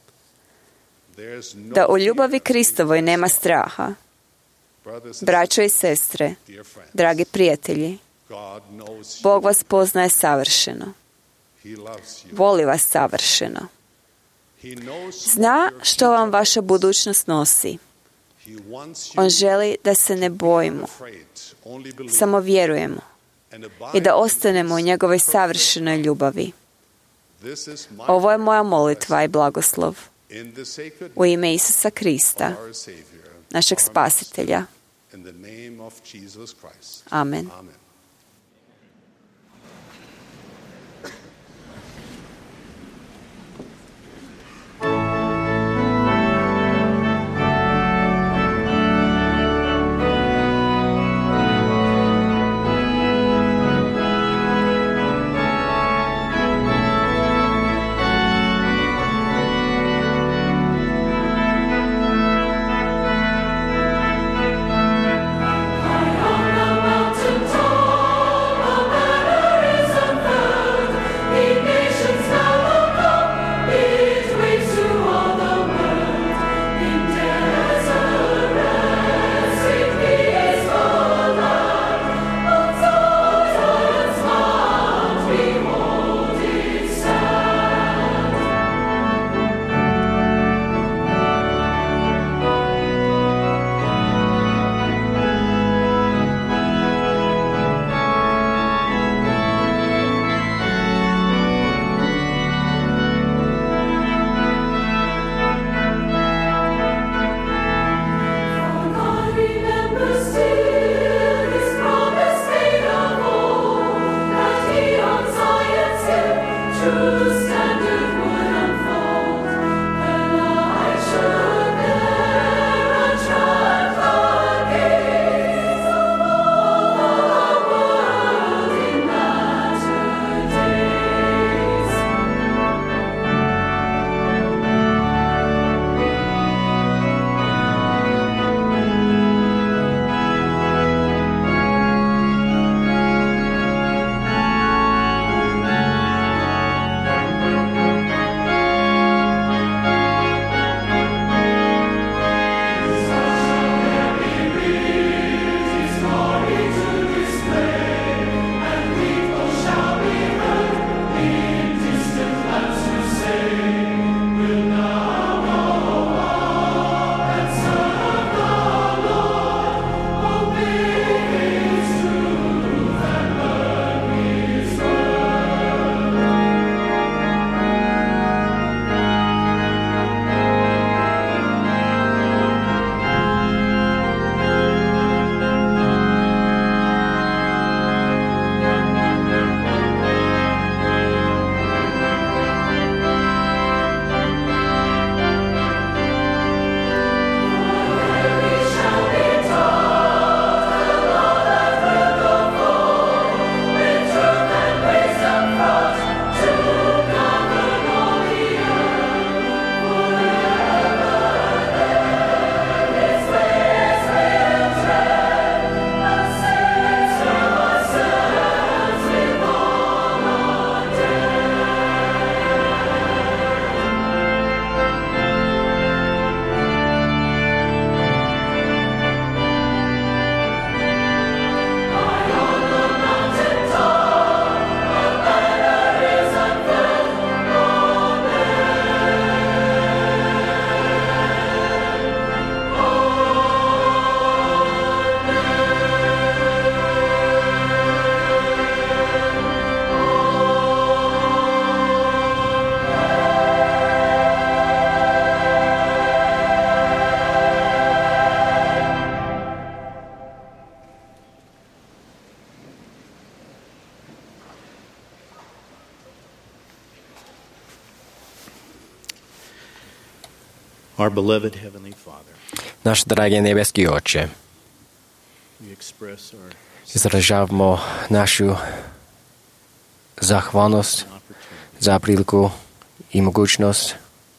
da u ljubavi Kristovoj nema straha. Braćo i sestre, dragi prijatelji, Bog vas poznaje savršeno. Voli vas savršeno. Zna što vam vaša budućnost nosi. On želi da se ne bojimo, samo vjerujemo i da ostanemo u njegovoj savršenoj ljubavi. Ovo je moja molitva i blagoslov u ime Isusa Krista, našeg spasitelja. Amen. Our beloved Heavenly Father, Naš dragi nebeski Oče, we express our izražavamo našu zahvalnost za priliku i mogućnost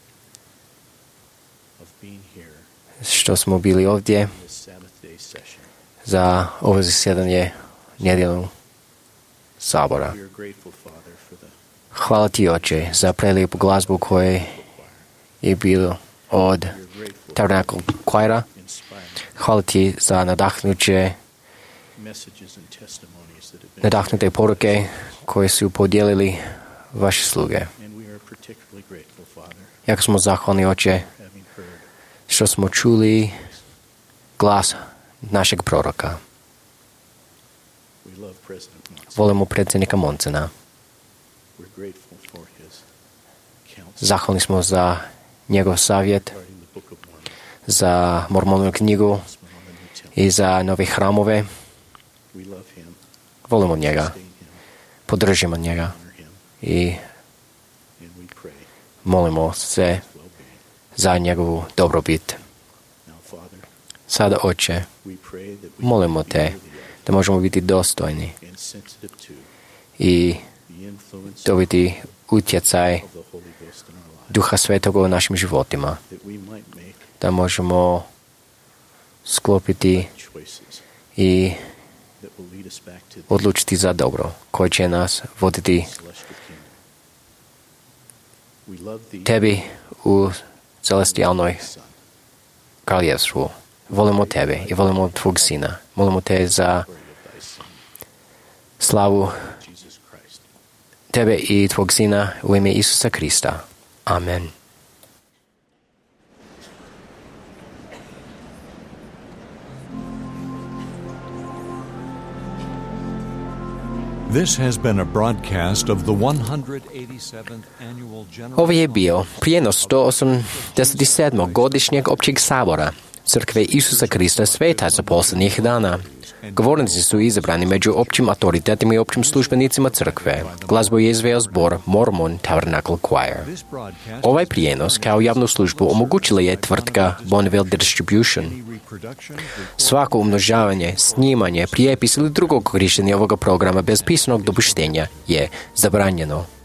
of being here što smo bili ovdje in this Sabbath day session. za ovo zasjedanje nedjeljnog sabora. We are grateful, Father, for the Hvala ti, Oče, za prelijepu glazbu koja je bilo od Tabernacle Choira. inspiring Hvala ti za nadahnuće, messages and testimonies that have been nadahnute poruke koje su podijelili vaše sluge. and we are particularly grateful, Father, Jako smo zahvalni, Oče, having heard što smo čuli glas našeg proroka. we love President Monson. Volimo predsjednika Monsena. We're grateful for his counsel Zahvalni smo za njegov savjet, regarding the Book of Mormon, za Mormonovu knjigu announcement on the new temple. i za nove hramove. We love him, Volimo njega, sustain him, podržimo njega honor him, i and we pray molimo se his well-being. za njegovu dobrobit. Now, Father, Sada, Oče, we pray that we molimo can te be worthy da možemo biti dostojni of and sensitive to i the influence dobiti utjecaj of the Holy Ghost in our lives, Duha Svetoga u našim životima, that we might make da možemo sklopiti choices i that will lead us back to the odlučiti za dobro, koje će nas voditi celestial kingdom. We love thee, tebi u celestijalnoj Son, kraljevstvu. Volimo tebe i volimo tvog sina. Molimo te za glory of thy Son, slavu Jesus Christ. tebe i tvog sina u ime Isusa Krista. Amen. This has been a broadcast of the one hundred eighty-seventh Annual General Ovo je bio prijenos sto osamdeset sedmog godišnjeg općeg sabora Crkve Isusa Krista sveta za posljednjih dana. Govornici su izabrani među općim autoritetima i općim službenicima crkve. Glazbu je izveo zbor Mormon Tabernacle Choir. This broadcast Ovaj prijenos kao javnu službu omogućila je tvrtka Bonneville Distribution. reproduction Svako umnožavanje, snimanje, prijepis ili drugo korištenje ovoga programa bez pisanog dopuštenja je zabranjeno.